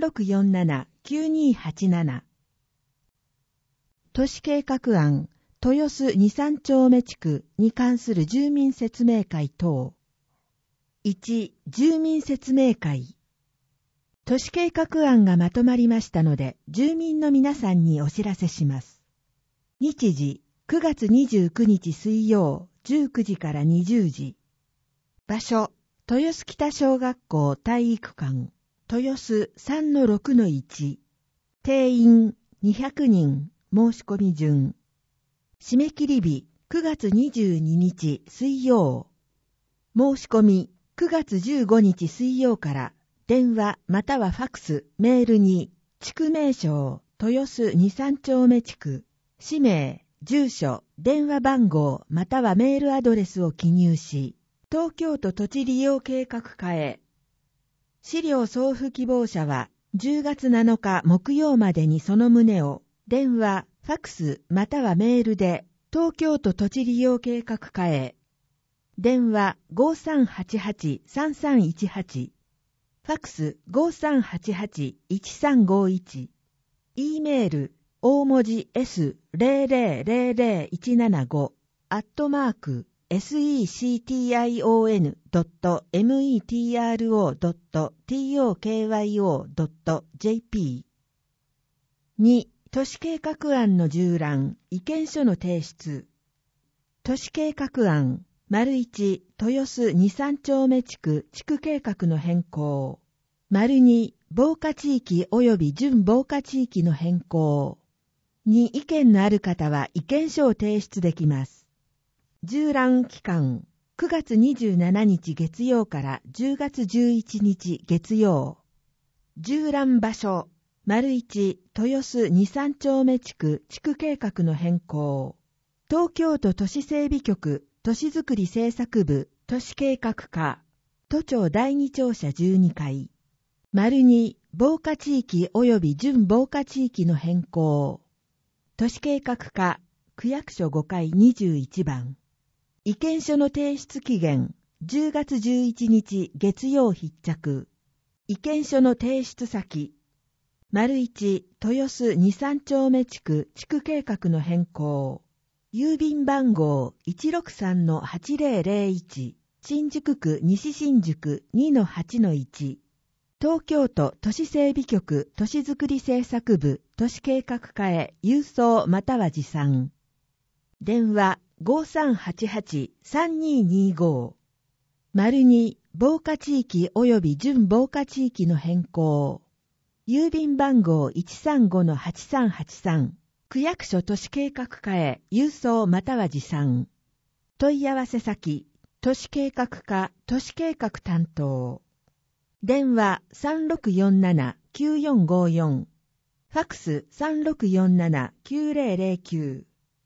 3647-9287。都市計画案、豊洲2、3丁目地区に関する住民説明会等。1、住民説明会。都市計画案がまとまりましたので、住民の皆さんにお知らせします。日時、9月29日水曜、19時から20時。場所、豊洲北小学校体育館、豊洲 3-6-1。定員、200人、申し込み順。締め切り日、9月22日水曜。申し込み、9月15日水曜から、電話またはファックス、メールに、地区名称、豊洲2、3丁目地区、氏名、住所、電話番号またはメールアドレスを記入し、東京都土地利用計画課へ。資料送付希望者は、10月7日木曜までにその旨を、電話、ファックスまたはメールで、東京都土地利用計画課へ。電話 5388-3318。ファックス 5388-1351。E メール、大文字 S0000175 @sectionmetro.tokyo.jp。 2、都市計画案の従覧、意見書の提出。都市計画案、1、豊洲2、3丁目地区地区計画の変更。2、防火地域及び準防火地域の変更。2、意見のある方は意見書を提出できます。従覧期間、9月27日月曜から10月11日月曜。従覧場所、1、豊洲2、3丁目地区地区計画の変更。東京都都市整備局都市づくり政策部都市計画課、都庁第2庁舎12階。2、防火地域及び準防火地域の変更。都市計画課、区役所5階21番。意見書の提出期限、10月11日月曜必着。意見書の提出先、1、豊洲2、3丁目地区地区計画の変更。郵便番号 163-8001、新宿区西新宿 2-8-1。東京都都市整備局都市づくり政策部都市計画課へ郵送または持参。電話 5388-3225。2、防火地域及び準防火地域の変更。郵便番号 135-8383。区役所都市計画課へ郵送または持参。問い合わせ先、都市計画課都市計画担当。電話 3647-9454。ファックス 3647-9009。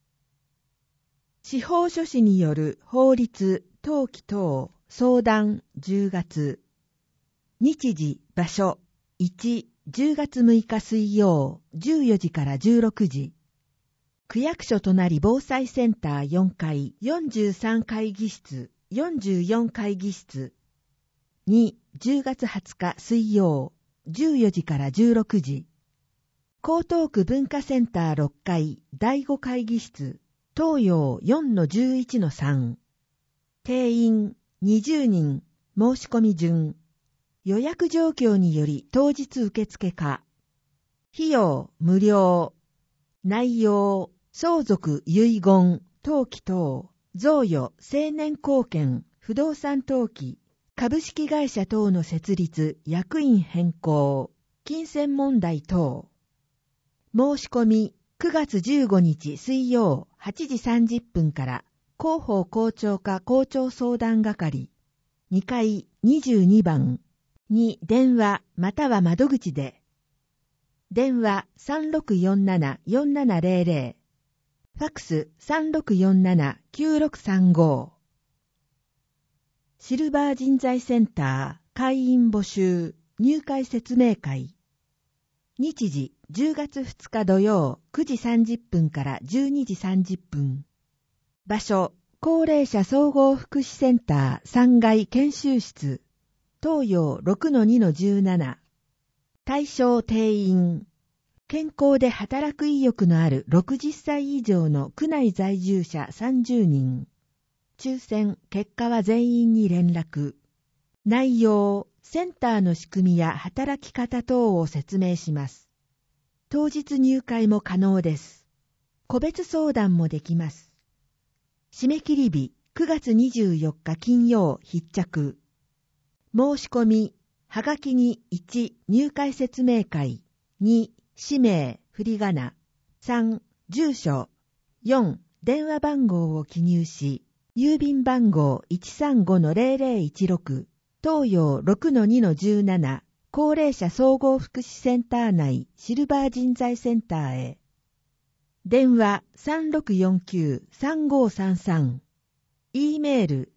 司法書士による法律、登記等相談10月。日時、場所、1、10月6日水曜、14時から16時。区役所隣防災センター4階、43会議室、44会議室。2、10月20日水曜、14時から16時。江東区文化センター6階、第5会議室、東洋 4-11-3。定員20人、申し込み順。 予約状況により当日受付か。費用無料。内容、相続遺言、登記等、贈与、青年貢献、不動産登記、株式会社等の設立、役員変更、金銭問題等。申し込み、9月15日水曜8時30分から広報校長課校長相談係2階22番に電話または窓口で。電話 3647-4700 ファックス 3647-9635。 シルバー人材センター会員募集入会説明会。日時10月2日土曜9時30分から12時30分。場所、高齢者総合福祉センター3階研修室。東洋 6-2-17。対象定員。健康で働く意欲のある60歳以上の区内在住者30人。抽選、結果は全員に連絡。内容、センターの仕組みや働き方等を説明します。当日入会も可能です。個別相談もできます。締め切り日9月24日金曜必着。申し込み、はがきに1、入会説明会、2、氏名、振り仮名、3、住所、4、電話番号を記入し、郵便番号 135-0016、東洋 6-2-17、高齢者総合福祉センター内シルバー人材センターへ。電話 3649-3533。E メール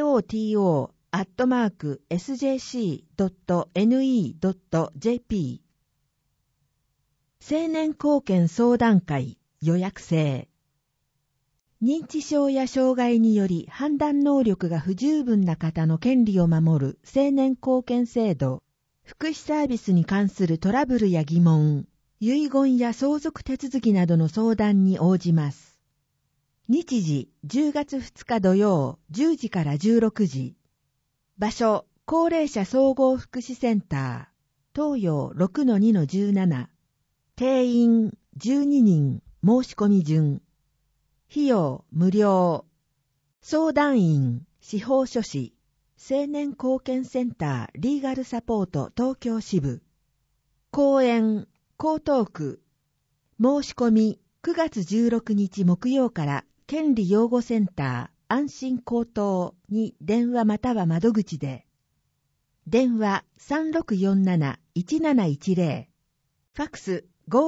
koto@sjc.ne.jp。 青年貢献相談会予約制。認知症や障害により判断能力が不十分な方の権利を守る青年貢献制度、福祉サービスに関するトラブルや疑問、遺言や相続手続きなどの相談に応じます。日時10月2日土曜10時から16時。場所、高齢者総合福祉センター、東洋 6-2-17。定員12人、申し込み順。費用無料。相談員、司法書士、青年貢献センターリーガルサポート東京支部。講演、江東区。申し込み、9月16日木曜から権利養護センター安心高等に電話または窓口で。電話 3647-1710。ファックス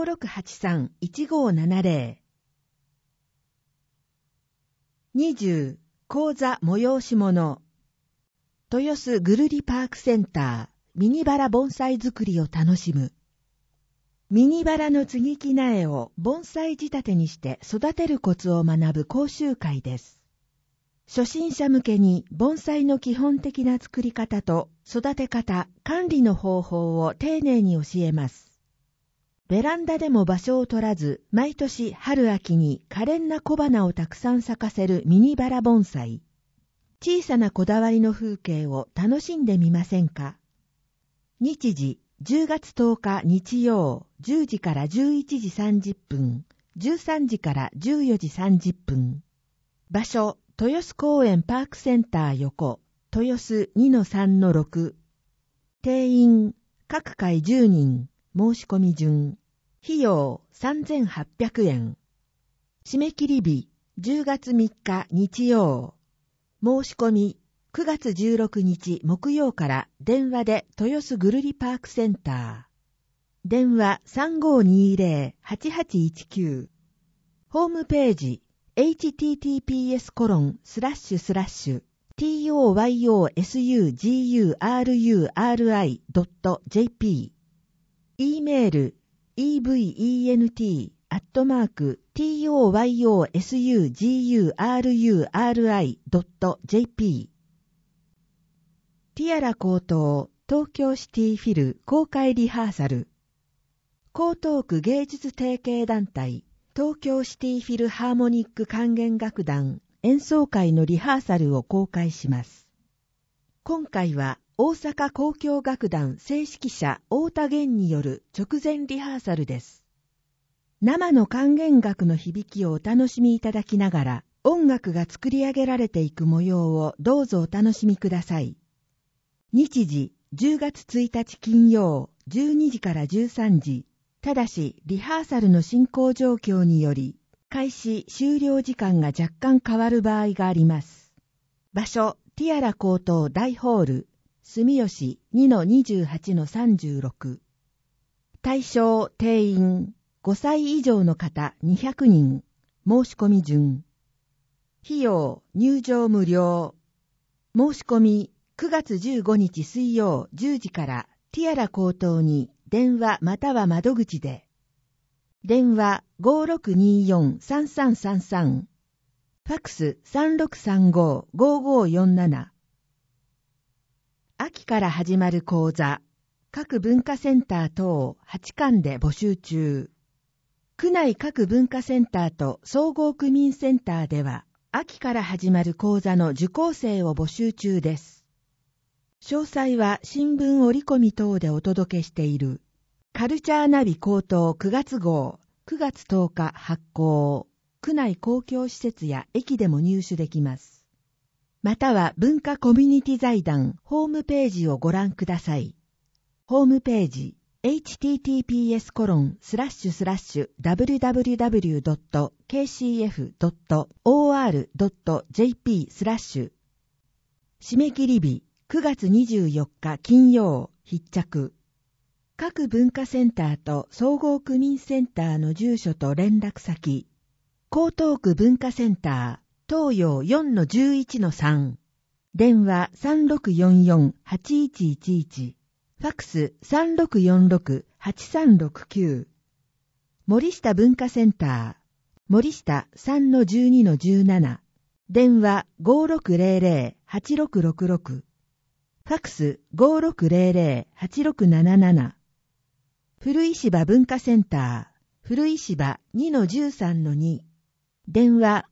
5683-1570。20、講座催し物。豊洲ぐるりパークセンター、ミニバラ盆栽作りを楽しむ。ミニバラの接ぎ木苗を盆栽仕立てにして育てるコツを学ぶ講習会です。初心者向けに盆栽の基本的な作り方と育て方、管理の方法を丁寧に教えます。ベランダでも場所を取らず、毎年春秋に可憐な小花をたくさん咲かせるミニバラ盆栽。小さなこだわりの風景を楽しんでみませんか。日時、10月10日日曜、10時から11時30分、13時から14時30分。場所、豊洲公園パークセンター横、豊洲 2-3-6。定員、各回10人、申し込み順。費用3800円。締め切り日、10月3日日曜。申し込み、9月16日木曜から電話で豊洲ぐるりパークセンター。電話 3520-8819。ホームページ、https://toyosuguri.jp。 E メール、event@toyosuguri.jp。 ティアラ高等東京シティフィル公開リハーサル。江東区芸術提携団体東京シティフィルハーモニック管弦楽団演奏会のリハーサルを公開します。今回は大阪交響楽団正指揮者太田源による直前リハーサルです。生の管弦楽の響きをお楽しみいただきながら、音楽が作り上げられていく模様をどうぞお楽しみください。日時10月1日金曜12時から13時。ただしリハーサルの進行状況により開始終了時間が若干変わる場合があります。場所ティアラ高等大ホール住吉 2-28-36。対象定員5歳以上の方200人。申し込み順。費用入場無料。申し込み9月15日水曜10時からティアラ高等に電話または窓口で。電話 5624-3333。ファックス 3635-5547。秋から始まる講座。各文化センター等8館で募集中。区内各文化センターと総合区民センターでは、秋から始まる講座の受講生を募集中です。詳細は新聞折り込み等でお届けしているカルチャーナビ高等9月号9月10日発行。区内公共施設や駅でも入手できます。または文化コミュニティ財団ホームページをご覧ください。ホームページhttps://www.kcf.or.jp/ 締め切り日9月24日金曜必着。各文化センターと総合区民センターの住所と連絡先。江東区文化センター東洋 4-11-3。電話 3644-8111。ファックス 3646-8369。森下文化センター森下 3-12-17。電話 5600-8666。ファックス 5600-8677。古石場文化センター古石場 2-13-2。電話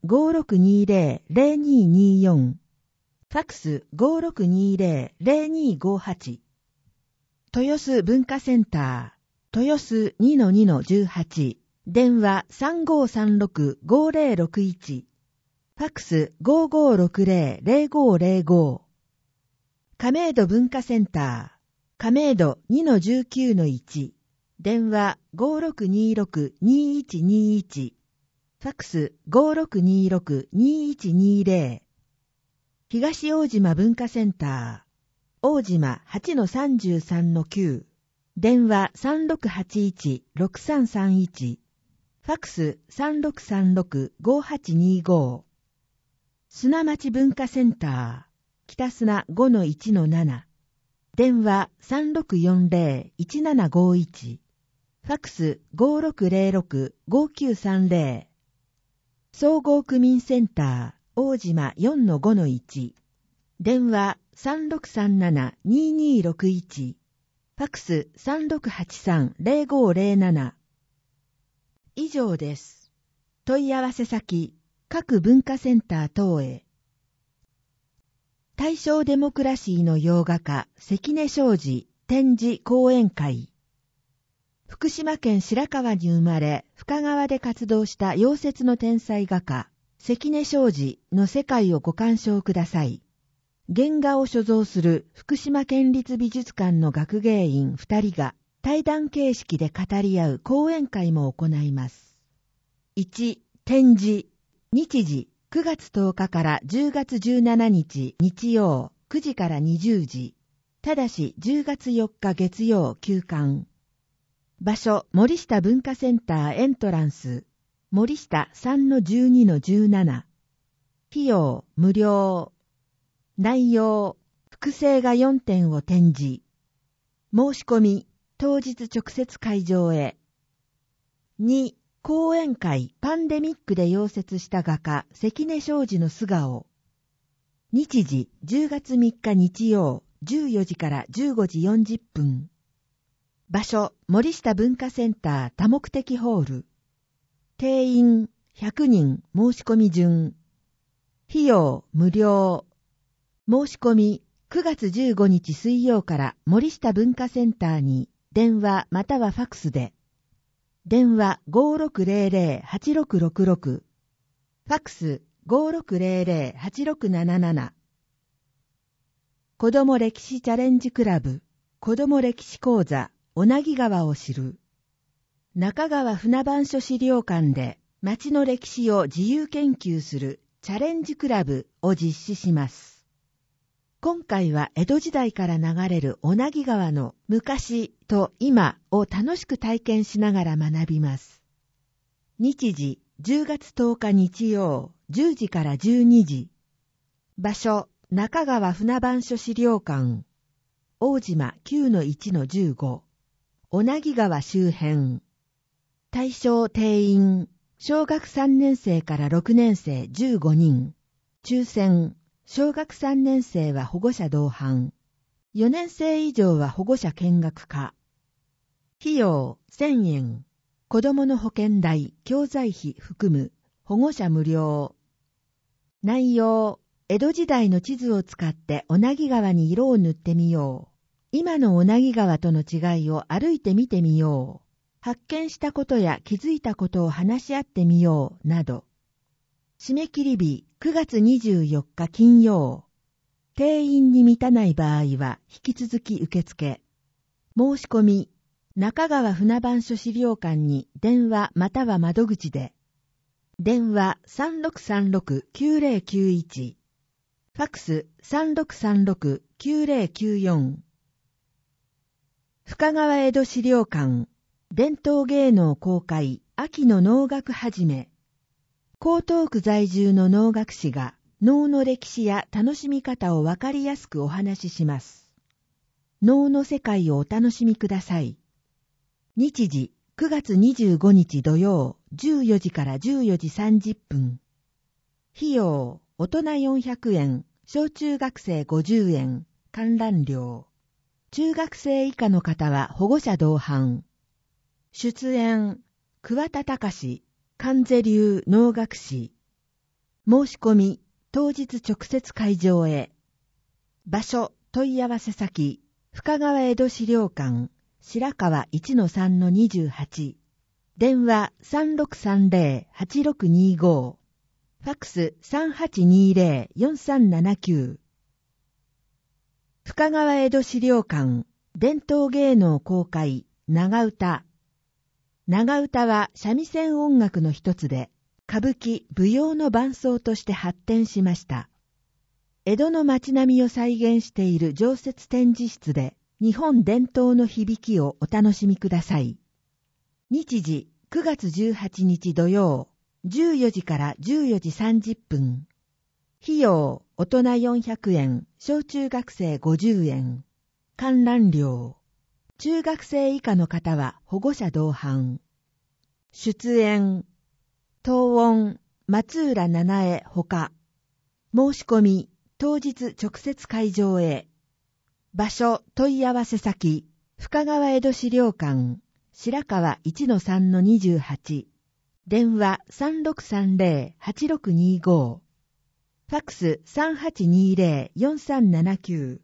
5620-0224。ファックス 5620-0258。豊洲文化センター豊洲 2-2-18。電話 3536-5061。ファックス 5560-0505。亀戸文化センター亀戸 2-19-1。電話 5626-2121。ファックス 5626-2120。東大島文化センター大島 8-33-9。電話 3681-6331。ファックス 3636-5825。砂町文化センター北砂 5-1-7。電話 3640-1751。ファックス 5606-5930。総合区民センター大島 4-5-1。電話 3637-2261。ファックス 3683-0507。以上です。問い合わせ先各文化センター等へ。大正デモクラシーの洋画家関根昌司展示講演会。福島県白河に生まれ深川で活動した夭折の天才画家関根昌司の世界をご鑑賞ください。原画を所蔵する福島県立美術館の学芸員2人が対談形式で語り合う講演会も行います。1、展示。日時9月10日から10月17日日曜9時から20時。ただし10月4日月曜休館。場所森下文化センターエントランス森下 3-12-17。費用無料。内容複製画4点を展示。申し込み当日直接会場へ。2、講演会パンデミックで夭折した画家関根昌司の素顔。日時10月3日日曜14時から15時40分。場所森下文化センター多目的ホール。定員100人申し込み順。費用無料。申し込み 9月15日水曜から森下文化センターに電話またはファクスで、電話 5600-8666、ファクス 5600-8677。子ども歴史チャレンジクラブ、子ども歴史講座、小名木川を知る。中川船番所資料館で町の歴史を自由研究するチャレンジクラブを実施します。今回は江戸時代から流れる小名木川の昔と今を楽しく体験しながら学びます。日時10月10日日曜10時から12時。場所中川船番所資料館。大島 9-1-15。小名木川周辺。対象定員。小学3年生から6年生15人。抽選。小学3年生は保護者同伴。4年生以上は保護者見学可。費用1000円。子供の保険代、教材費含む。保護者無料。内容。江戸時代の地図を使って小名木川に色を塗ってみよう。今の小名木川との違いを歩いてみてみよう。発見したことや気づいたことを話し合ってみよう、など。締め切り日9月24日金曜。定員に満たない場合は引き続き受付。申し込み、中川船番所資料館に電話または窓口で。電話 3636-9091。ファクス 3636-9094。深川江戸資料館、伝統芸能公開、秋の能楽はじめ。江東区在住の能楽師が能の歴史や楽しみ方をわかりやすくお話しします。能の世界をお楽しみください。日時9月25日土曜14時から14時30分。費用大人400円、小中学生50円、観覧料。中学生以下の方は保護者同伴。出演、桑田隆、関瀬流能楽師。申し込み、当日直接会場へ。場所、問い合わせ先、深川江戸資料館、白川 1-3-28。電話 3630-8625。ファクス 3820-4379。深川江戸資料館、伝統芸能公開、長唄。長唄は三味線音楽の一つで、歌舞伎、舞踊の伴奏として発展しました。江戸の街並みを再現している常設展示室で、日本伝統の響きをお楽しみください。日時9月18日土曜、14時から14時30分。費用、大人400円、小中学生50円。観覧料。中学生以下の方は保護者同伴。出演、東音、松浦七重ほか。申し込み、当日直接会場へ。場所、問い合わせ先、深川江戸資料館、白川 1-3-28。電話 3630-8625。ファクス 3820-4379。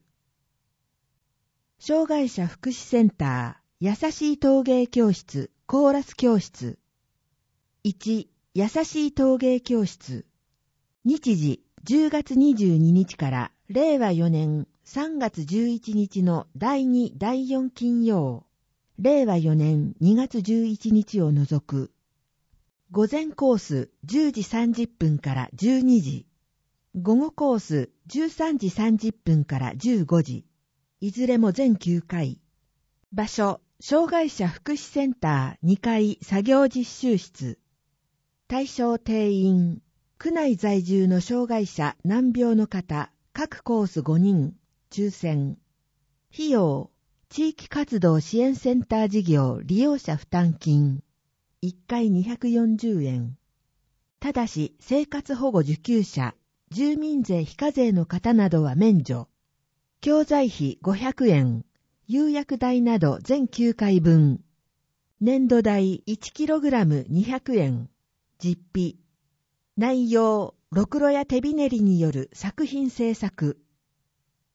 障害者福祉センター、優しい陶芸教室、コーラス教室。1、優しい陶芸教室。日時、10月22日から令和4年3月11日の第2、第4金曜。令和4年2月11日を除く。午前コース10時30分から12時。午後コース13時30分から15時。いずれも全9回。場所、障害者福祉センター2階作業実習室。対象定員、区内在住の障害者難病の方、各コース5人、抽選。費用、地域活動支援センター事業利用者負担金。1回240円。ただし、生活保護受給者、住民税非課税の方などは免除。教材費500円。釉薬代など全9回分。粘土代 1kg200 円。実費。内容、ろくろや手びねりによる作品制作。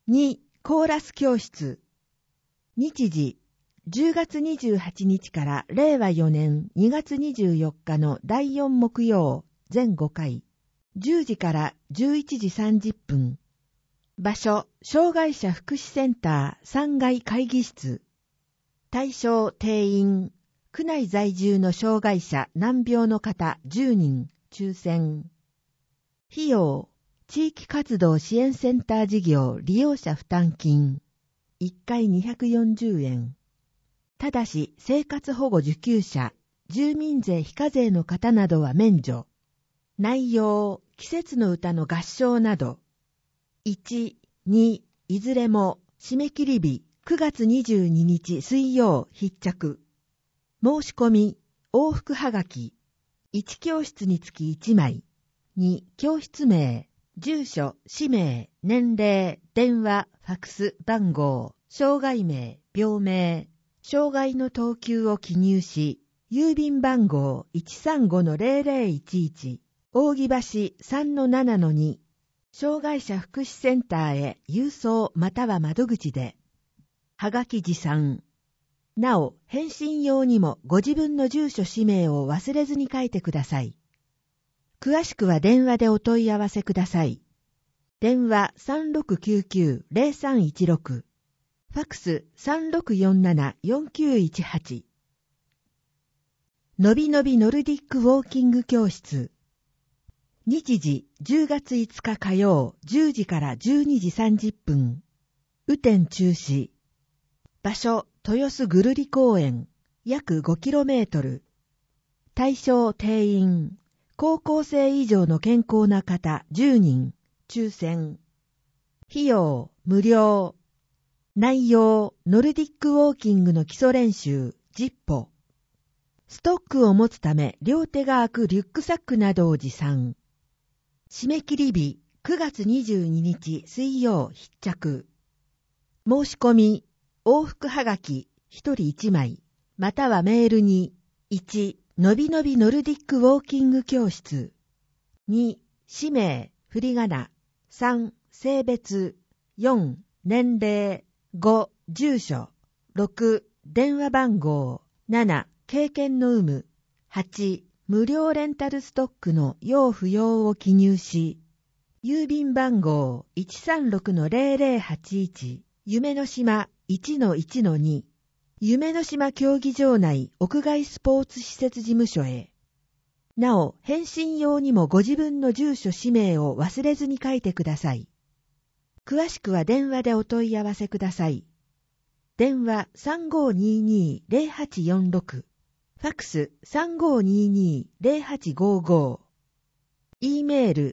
2、コーラス教室。日時、10月28日から令和4年2月24日の第4木曜、全5回、10時から11時30分。場所、障害者福祉センター3階会議室。対象定員、区内在住の障害者難病の方10人、抽選。費用、地域活動支援センター事業利用者負担金。1回240円。ただし、生活保護受給者、住民税非課税の方などは免除。内容、季節の歌の合唱など。1、2、いずれも、締め切り日、9月22日水曜必着。申し込み、往復はがき。1教室につき1枚。2、教室名、住所、氏名、年齢、電話、ファクス番号、障害名、病名、障害の等級を記入し、郵便番号 135-0011、扇橋 3-7-2、障害者福祉センターへ郵送または窓口で、はがき持参。なお、返信用にもご自分の住所氏名を忘れずに書いてください。詳しくは電話でお問い合わせください。電話 3699-0316、ファクス 3647-4918。のびのびノルディックウォーキング教室。日時10月5日火曜10時から12時30分。雨天中止。場所、豊洲ぐるり公園、約 5km。対象定員、高校生以上の健康な方10人、抽選。費用、無料。内容、ノルディックウォーキングの基礎練習、10歩。ストックを持つため両手が開くリュックサックなどを持参。締め切り日、9月22日水曜必着。申し込み、往復はがき、1人1枚、またはメールに、1、のびのびノルディックウォーキング教室。2、氏名、振り仮名。3、性別。4、年齢。5、住所。6、電話番号。7、経験の有無。8、無料レンタルストックの要不要を記入し、郵便番号 136-0081、夢の島 1-1-2、夢の島競技場内屋外スポーツ施設事務所へ。なお、返信用にもご自分の住所氏名を忘れずに書いてください。詳しくは電話でお問い合わせください。電話 3522-0846、ファクス 3522-0855、E メール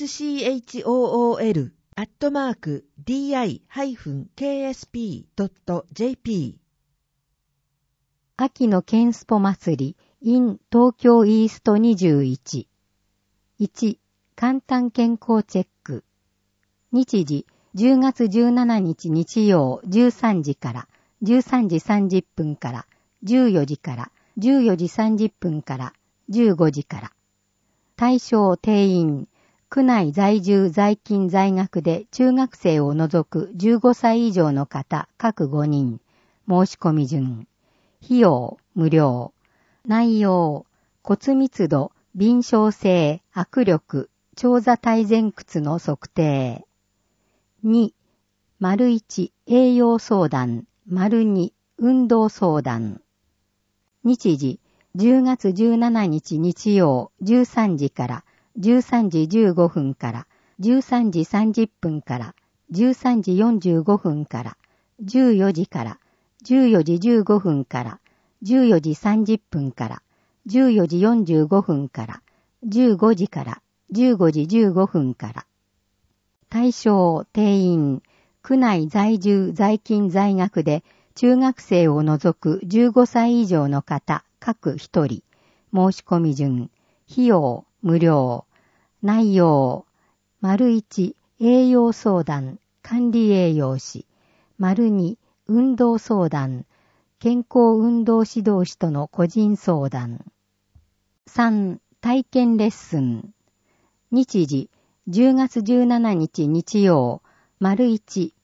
school@di-ksp.jp。 秋のケンスポ祭り in 東京イースト21。1、簡単健康チェック。日時10月17日日曜13時から13時30分から14時から14時30分から15時から。対象定員、区内在住在勤在学で中学生を除く15歳以上の方各5人。申し込み順。費用、無料。内容、骨密度、敏捷性、握力、長座体前屈の測定。2、1、栄養相談。2、運動相談。日時、10月17日日曜13時から13時15分から13時30分から13時45分から14時から14時15分から14時30分から14時45分から15時から15時15分から。対象定員、区内在住在勤在学で中学生を除く15歳以上の方各1人。申し込み順。費用無料。内容、1、栄養相談、管理栄養士。2、運動相談、健康運動指導士との個人相談。3、体験レッスン。日時、10月17日日曜、1、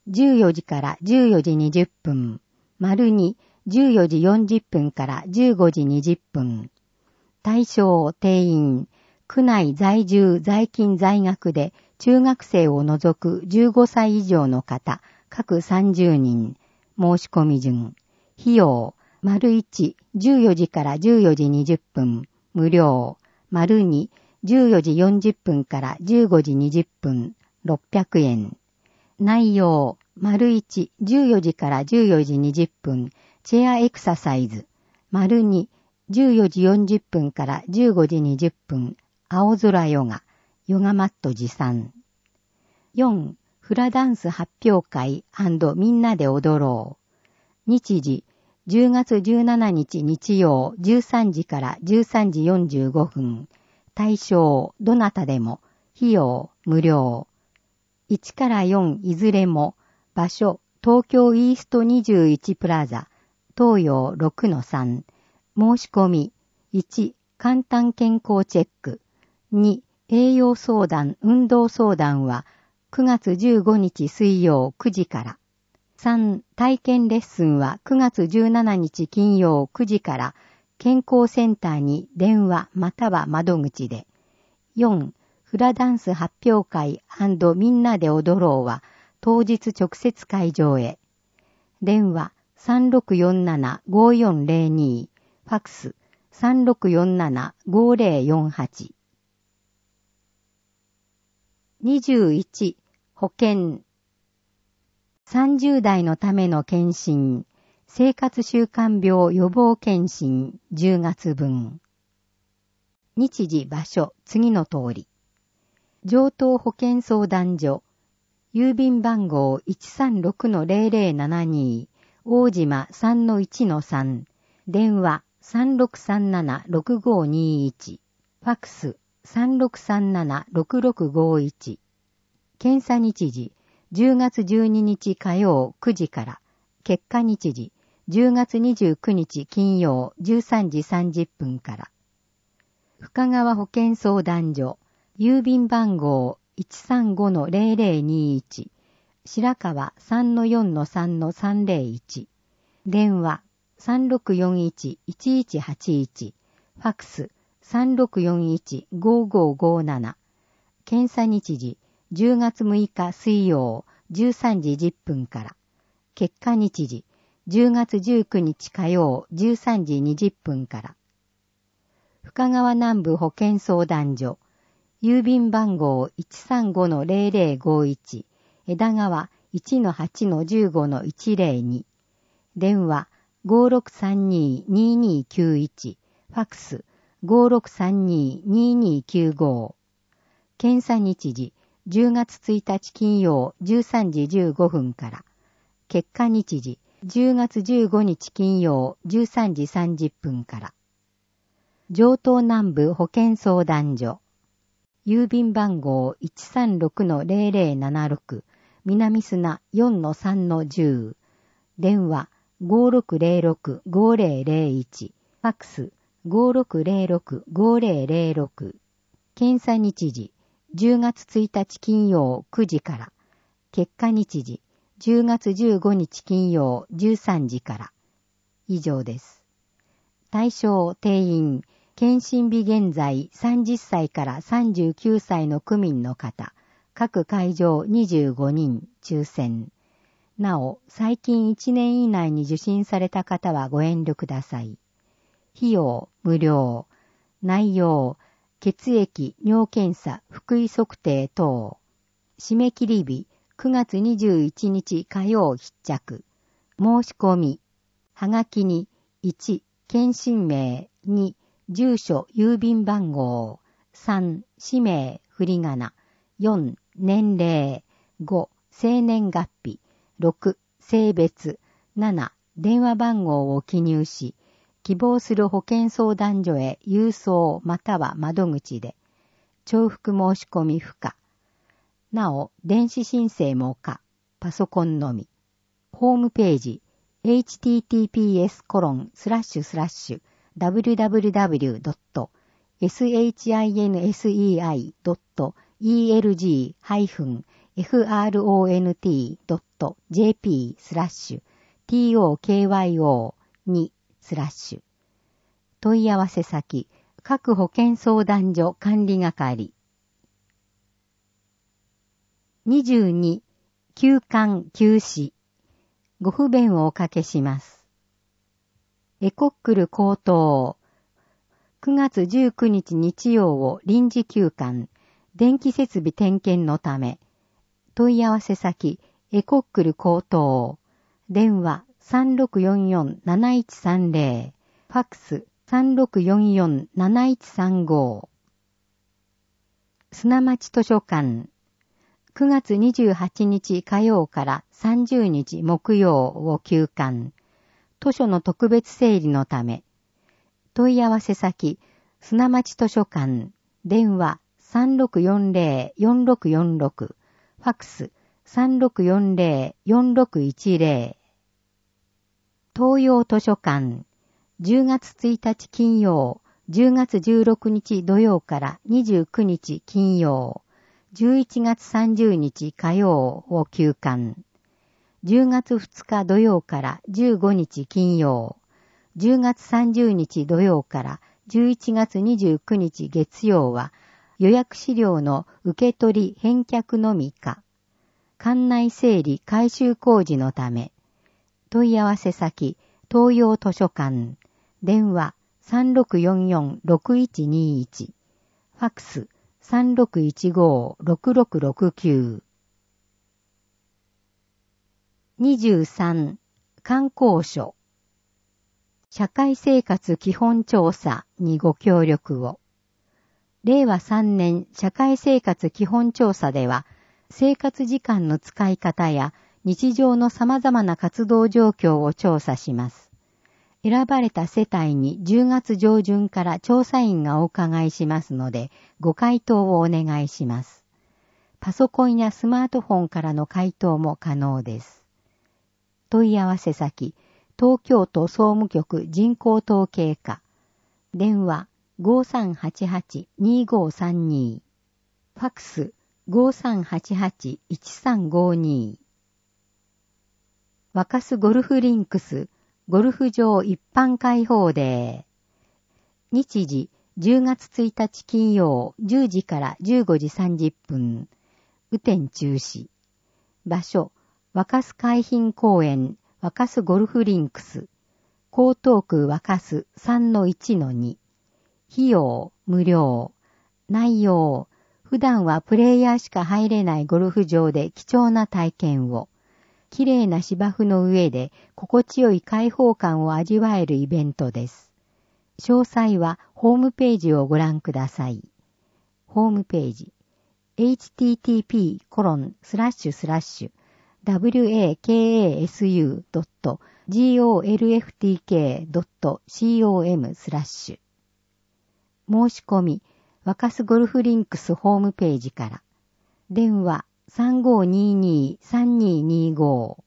14時から14時20分。2、14時40分から15時20分。対象定員、区内在住在勤在学で中学生を除く15歳以上の方、各30人。申し込み順。費用、1、14時から14時20分。無料。2、14時40分から15時20分。600円。内容、1、14時から14時20分。チェアエクササイズ。2、14時40分から15時20分。青空ヨガ。ヨガマット持参。4、フラダンス発表会&みんなで踊ろう。日時、10月17日日曜13時から13時45分。対象、どなたでも。費用、無料。1から4いずれも。場所、東京イースト21プラザ。東洋 6-3。申し込み。1、簡単健康チェック。2、栄養相談、運動相談は9月15日水曜9時から。3、体験レッスンは9月17日金曜9時から健康センターに電話または窓口で。4、フラダンス発表会&みんなで踊ろうは当日直接会場へ。電話3647-5402、ファクス3647-5048。21、保険。30代のための検診、生活習慣病予防検診10月分。日時場所次の通り。上東保健相談所、郵便番号 136-0072、大島 3-1-3、電話3637-6521、ファクス3637-6651。検査日時、10月12日火曜9時から、結果日時、10月29日金曜13時30分から。深川保健相談所、郵便番号 135-0021、白川 3-4-3-301、電話3641-1181、ファクス3641-5557。検査日時、10月6日水曜13時10分から。結果日時、10月19日火曜13時20分から。深川南部保健相談所、郵便番号 135-0051、枝川 1-8-15-102、電話5632-2291、ファクス5632-2295。検査日時、10月1日金曜13時15分から。結果日時、10月15日金曜13時30分から。上東南部保健相談所、郵便番号 136-0076、南砂 4-3-10、電話5606-5001、ファクス5606-5006。検査日時、10月1日金曜9時から。結果日時、10月15日金曜13時から。以上です。対象定員、検診日現在30歳から39歳の区民の方、各会場25人抽選。なお、最近1年以内に受診された方はご遠慮ください。費用、無料。内容、血液、尿検査、腹囲測定等。締め切り日、9月21日火曜必着。申し込み。はがきに、1、検診名、2、住所、郵便番号、3、氏名、振り仮名、4、年齢、5、生年月日、6、性別、7、電話番号を記入し、希望する保健相談所へ郵送または窓口で、重複申し込み不可。なお、電子申請も可、パソコンのみ。ホームページ、https://www.shinsei.elg-front.com tokyo.jp/tokyo2/。問い合わせ先、各保健相談所管理係。22、休館休止。ご不便をおかけします。エコックル高等。9月19日日曜を臨時休館、電気設備点検のため。問い合わせ先、エコックル高等。電話3644-7130。ファックス3644-7135。砂町図書館。9月28日火曜から30日木曜を休館。図書の特別整理のため。問い合わせ先、砂町図書館。電話3640-46。ファックス3640-4610。東洋図書館。10月1日金曜、10月16日土曜から29日金曜、11月30日火曜を休館。10月2日土曜から15日金曜、10月30日土曜から11月29日月曜は予約資料の受け取り返却のみか。館内整理改修工事のため。問い合わせ先、東洋図書館。電話3644-6121。ファックス3615-6669。23、観光所。社会生活基本調査にご協力を。令和3年社会生活基本調査では、生活時間の使い方や日常の様々な活動状況を調査します。選ばれた世帯に10月上旬から調査員がお伺いしますので、ご回答をお願いします。パソコンやスマートフォンからの回答も可能です。問い合わせ先、東京都総務局人口統計課。電話5388-2532。ファックス5388-1352。若洲ゴルフリンクスゴルフ場一般開放デー。日時10月1日金曜10時から15時30分。雨天中止。場所、若洲海浜公園若洲ゴルフリンクス。江東区若洲 3-1-2。費用、無料。内容、普段はプレイヤーしか入れないゴルフ場で貴重な体験を。綺麗な芝生の上で心地よい開放感を味わえるイベントです。詳細はホームページをご覧ください。ホームページ http://wakasu.golftk.com/申し込み、若洲ゴルフリンクスホームページから。電話3522-3225。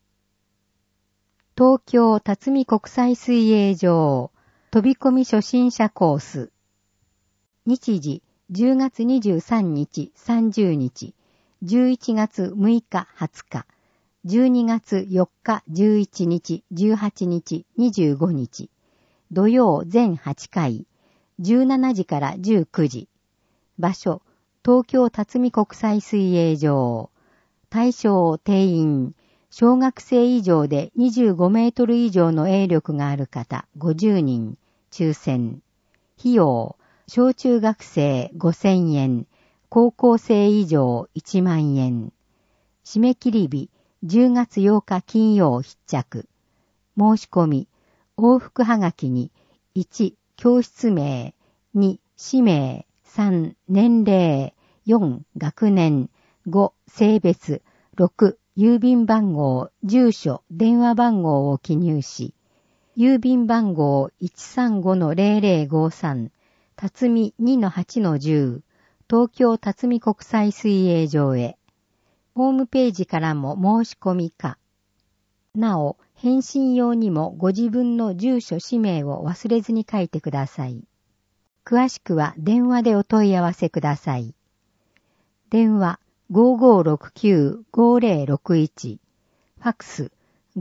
東京辰巳国際水泳場飛び込み初心者コース。日時10月23日30日、11月6日20日、12月4日11日18日25日、土曜全8回、17時から19時。場所、東京辰巳国際水泳場。対象定員、小学生以上で25メートル以上の泳力がある方50人、抽選。費用、小中学生5000円、高校生以上1万円。締め切り日、10月8日金曜必着。申し込み、往復はがきに、1、教室名、2、氏名、3、年齢、4、学年、5、性別、6、郵便番号、住所、電話番号を記入し、郵便番号 135-0053、辰巳 2-8-10、東京辰巳国際水泳場へ。ホームページからも申し込みか。なお、返信用にもご自分の住所氏名を忘れずに書いてください。詳しくは電話でお問い合わせください。電話 5569-5061 ファックス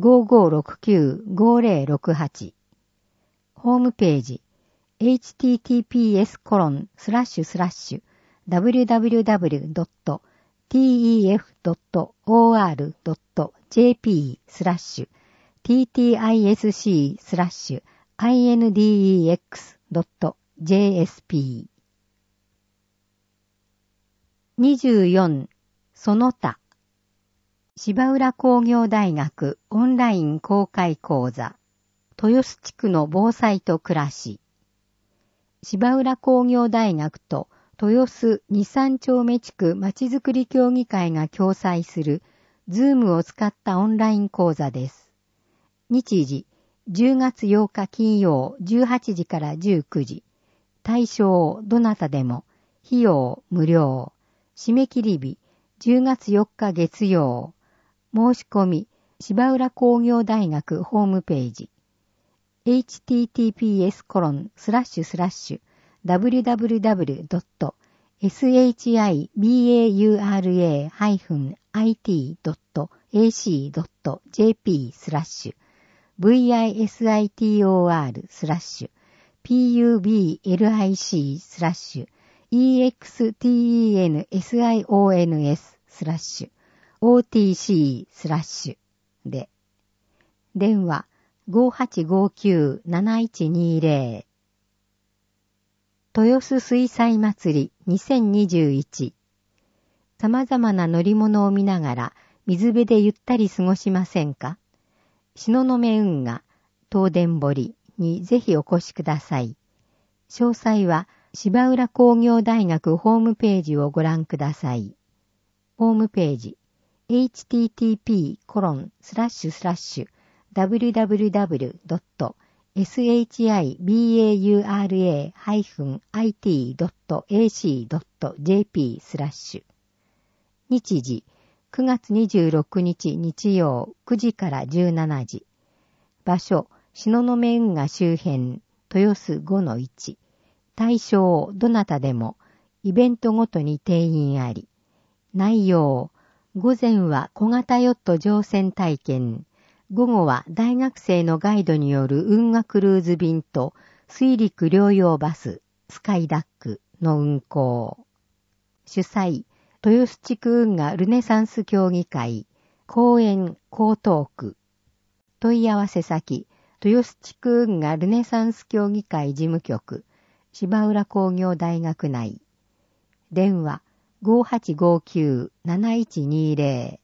5569-5068。ホームページ https://www.tef.or.jp/index.jsp。 24. その他芝浦工業大学オンライン公開講座豊洲地区の防災と暮らし。芝浦工業大学と豊洲2、3丁目地区まちづくり協議会が共催するズームを使ったオンライン講座です。日時10月8日金曜18時から19時。対象どなたでも。費用無料。締め切り日10月4日月曜。申し込み芝浦工業大学ホームページ。https://www.sitir.ac.jp/public/extensions/otc/ で。電話5859-7120。豊洲水彩祭り2021。様々な乗り物を見ながら水辺でゆったり過ごしませんか？東雲運河、東電堀にぜひお越しください。詳細は芝浦工業大学ホームページをご覧ください。ホームページ http://www.sibaura-it.ac.jp/ 日時9月26日日曜9時から17時。場所東雲運河周辺豊洲 5-1。対象どなたでも。イベントごとに定員あり。内容午前は小型ヨット乗船体験。午後は大学生のガイドによる運河クルーズ便と水陸両用バス、スカイダックの運行。主催、豊洲地区運河ルネサンス協議会、公園江東区。問い合わせ先、豊洲地区運河ルネサンス協議会事務局、芝浦工業大学内。電話5859-7120。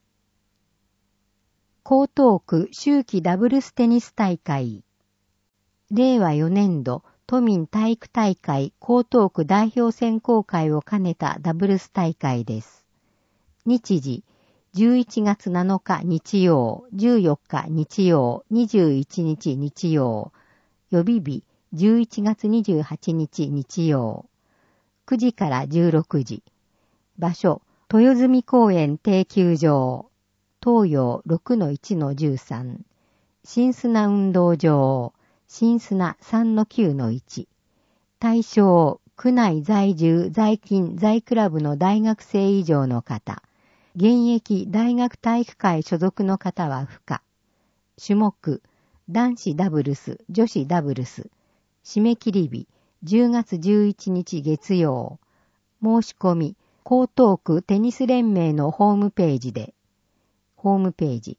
江東区秋季ダブルステニス大会。令和4年度都民体育大会江東区代表選考会を兼ねたダブルス大会です。日時11月7日日曜、14日日曜、21日日曜。予備日11月28日日曜。9時から16時。場所、豊住公園定休場。東洋 6-1-13。新砂運動場。新砂 3-9-1。対象、区内在住、在勤、在クラブの大学生以上の方。現役大学体育会所属の方は不可。種目、男子ダブルス、女子ダブルス。締め切り日、10月11日月曜。申し込み、江東区テニス連盟のホームページで。ホームページ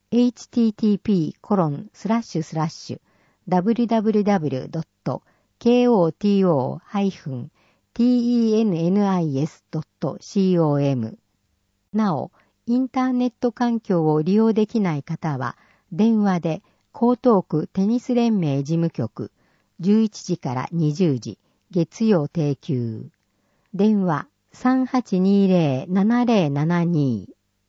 http://www.koto-tennis.com。 なお、インターネット環境を利用できない方は、電話で江東区テニス連盟事務局、11時から20時、月曜定休。電話3820-7072。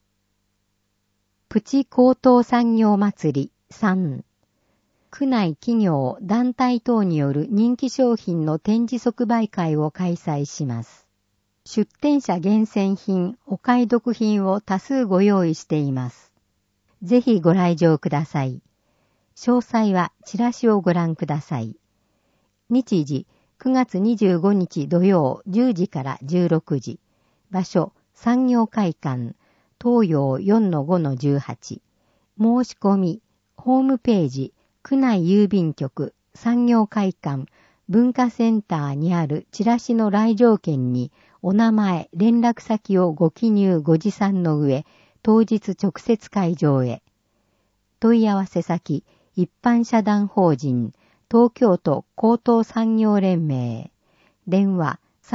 プチ高等産業祭り3。区内企業、団体等による人気商品の展示即売会を開催します。出展者厳選品、お買い得品を多数ご用意しています。ぜひご来場ください。詳細はチラシをご覧ください。日時9月25日土曜10時から16時。場所、産業会館、東洋 4-5-18。 申し込み、ホームページ、区内郵便局、産業会館、文化センターにあるチラシの来場券にお名前、連絡先をご記入ご持参の上、当日直接会場へ。問い合わせ先、一般社団法人、東京都高等産業連盟。電話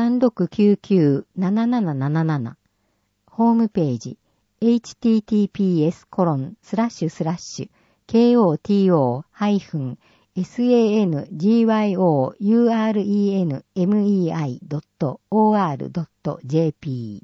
3699-7777。ホームページ、https://kotsangyourenmei.or.jp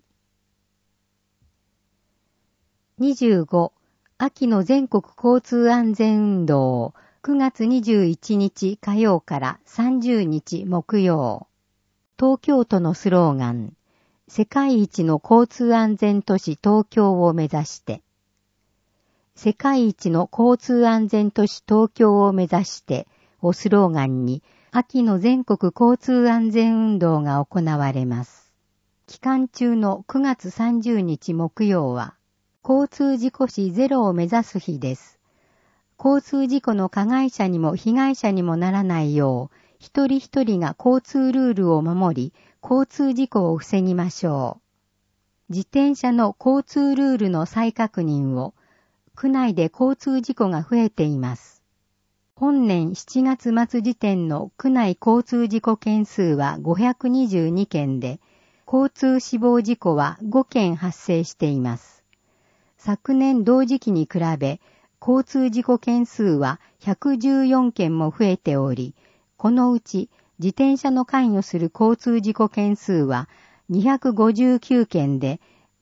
25. 秋の全国交通安全運動9月21日火曜から30日木曜。東京都のスローガン、世界一の交通安全都市東京を目指して。世界一の交通安全都市東京を目指してをスローガンに秋の全国交通安全運動が行われます。期間中の9月30日木曜は交通事故死ゼロを目指す日です。交通事故の加害者にも被害者にもならないよう一人一人が交通ルールを守り交通事故を防ぎましょう。自転車の交通ルールの再確認を区内で交通事故が増えています。本年7月末時点の区内交通事故件数は522件で、交通死亡事故は5件発生しています。昨年同時期に比べ、交通事故件数は114件も増えており、このうち自転車の関与する交通事故件数は259件で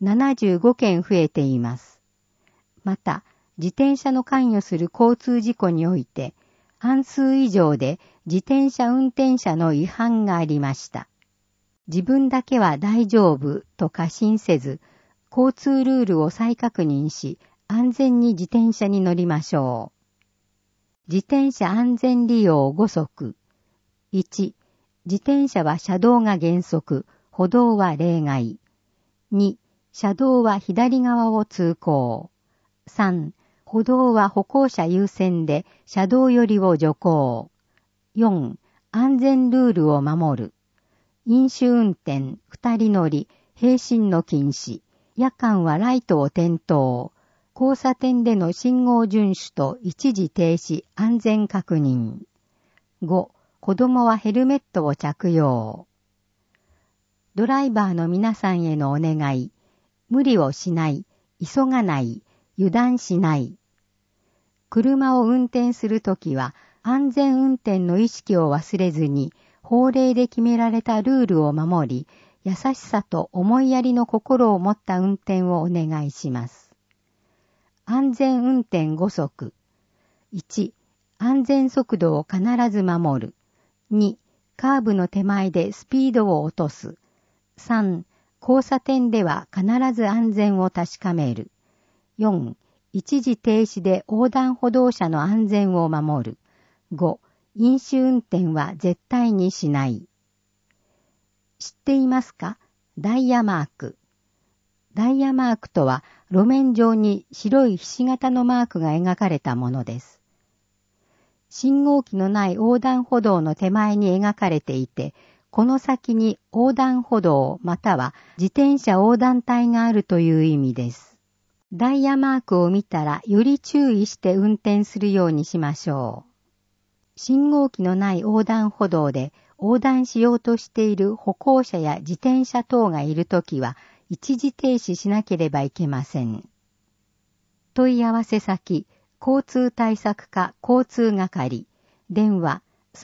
75件増えています。また、自転車の関与する交通事故において、半数以上で自転車運転者の違反がありました。自分だけは大丈夫と過信せず、交通ルールを再確認し、安全に自転車に乗りましょう。自転車安全利用5則。1、自転車は車道が原則、歩道は例外。2、車道は左側を通行。3、歩道は歩行者優先で車道寄りを徐行。4、安全ルールを守る。飲酒運転、二人乗り、並進の禁止。夜間はライトを点灯。交差点での信号遵守と一時停止、安全確認。5、子供はヘルメットを着用。ドライバーの皆さんへのお願い。無理をしない、急がない、油断しない。車を運転するときは安全運転の意識を忘れずに法令で決められたルールを守り、優しさと思いやりの心を持った運転をお願いします。安全運転5則。1、安全速度を必ず守る。2、カーブの手前でスピードを落とす。3、交差点では必ず安全を確かめる。4、一時停止で横断歩道者の安全を守る。5、飲酒運転は絶対にしない。知っていますか？ダイヤマーク。ダイヤマークとは路面上に白いひし形のマークが描かれたものです。信号機のない横断歩道の手前に描かれていて、この先に横断歩道または自転車横断帯があるという意味です。ダイヤマークを見たらより注意して運転するようにしましょう。信号機のない横断歩道で横断しようとしている歩行者や自転車等がいるときは一時停止しなければいけません。問い合わせ先、交通対策課交通係、電話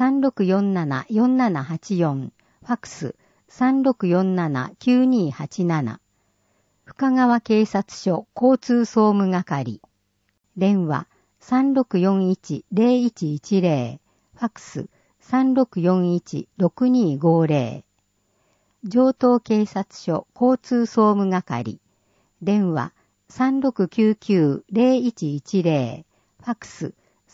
3647-4784、ファックス 3647-9287、深川警察署交通総務係、電話 3641-0110、ファックス 3641-6250、城東警察署交通総務係、電話 3699-0110、ファックス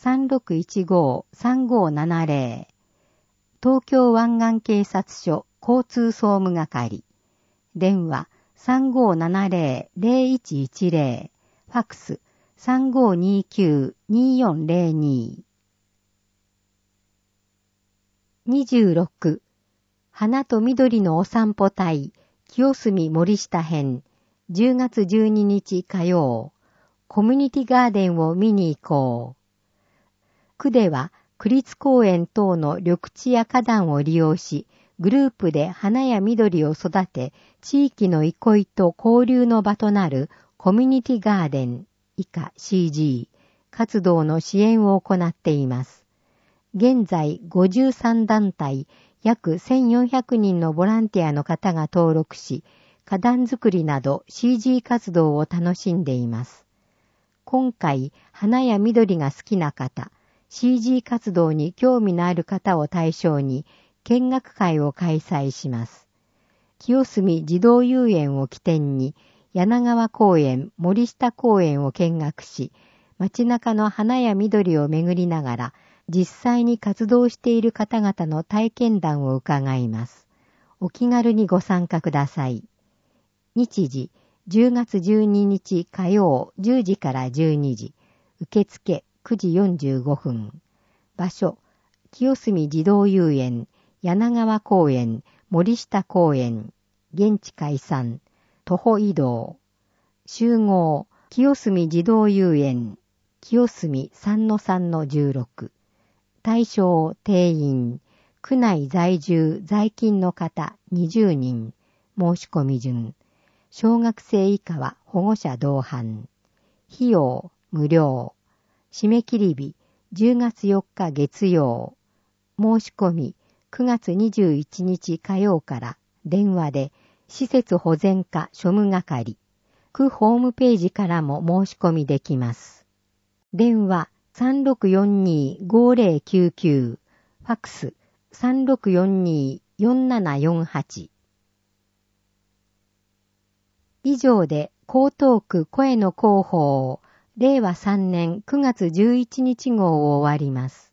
3615-3570、東京湾岸警察署交通総務係、電話 3570-0110、ファックス 3529-2402。26、花と緑のお散歩隊、清澄森下編、10月12日火曜、コミュニティガーデンを見に行こう。区では、区立公園等の緑地や花壇を利用し、グループで花や緑を育て、地域の憩いと交流の場となるコミュニティガーデン、以下 CG、活動の支援を行っています。現在53団体、約1400人のボランティアの方が登録し、花壇作りなど CG 活動を楽しんでいます。今回、花や緑が好きな方、CG 活動に興味のある方を対象に見学会を開催します。清澄児童遊園を起点に柳川公園、森下公園を見学し、街中の花や緑を巡りながら実際に活動している方々の体験談を伺います。お気軽にご参加ください。日時、10月12日火曜10時から12時、受付9時45分。場所、清澄児童遊園、柳川公園、森下公園、現地解散、徒歩移動。集合、清澄児童遊園、清澄 3-3-16。対象、定員、区内在住、在勤の方20人。申し込み順。小学生以下は保護者同伴。費用、無料。締め切り日、10月4日月曜。申し込み、9月21日火曜から電話で、施設保全課庶務係。区ホームページからも申し込みできます。電話3642-5099。ファックス3642-4748。以上で江東区声の広報令和3年9月11日号を終わります。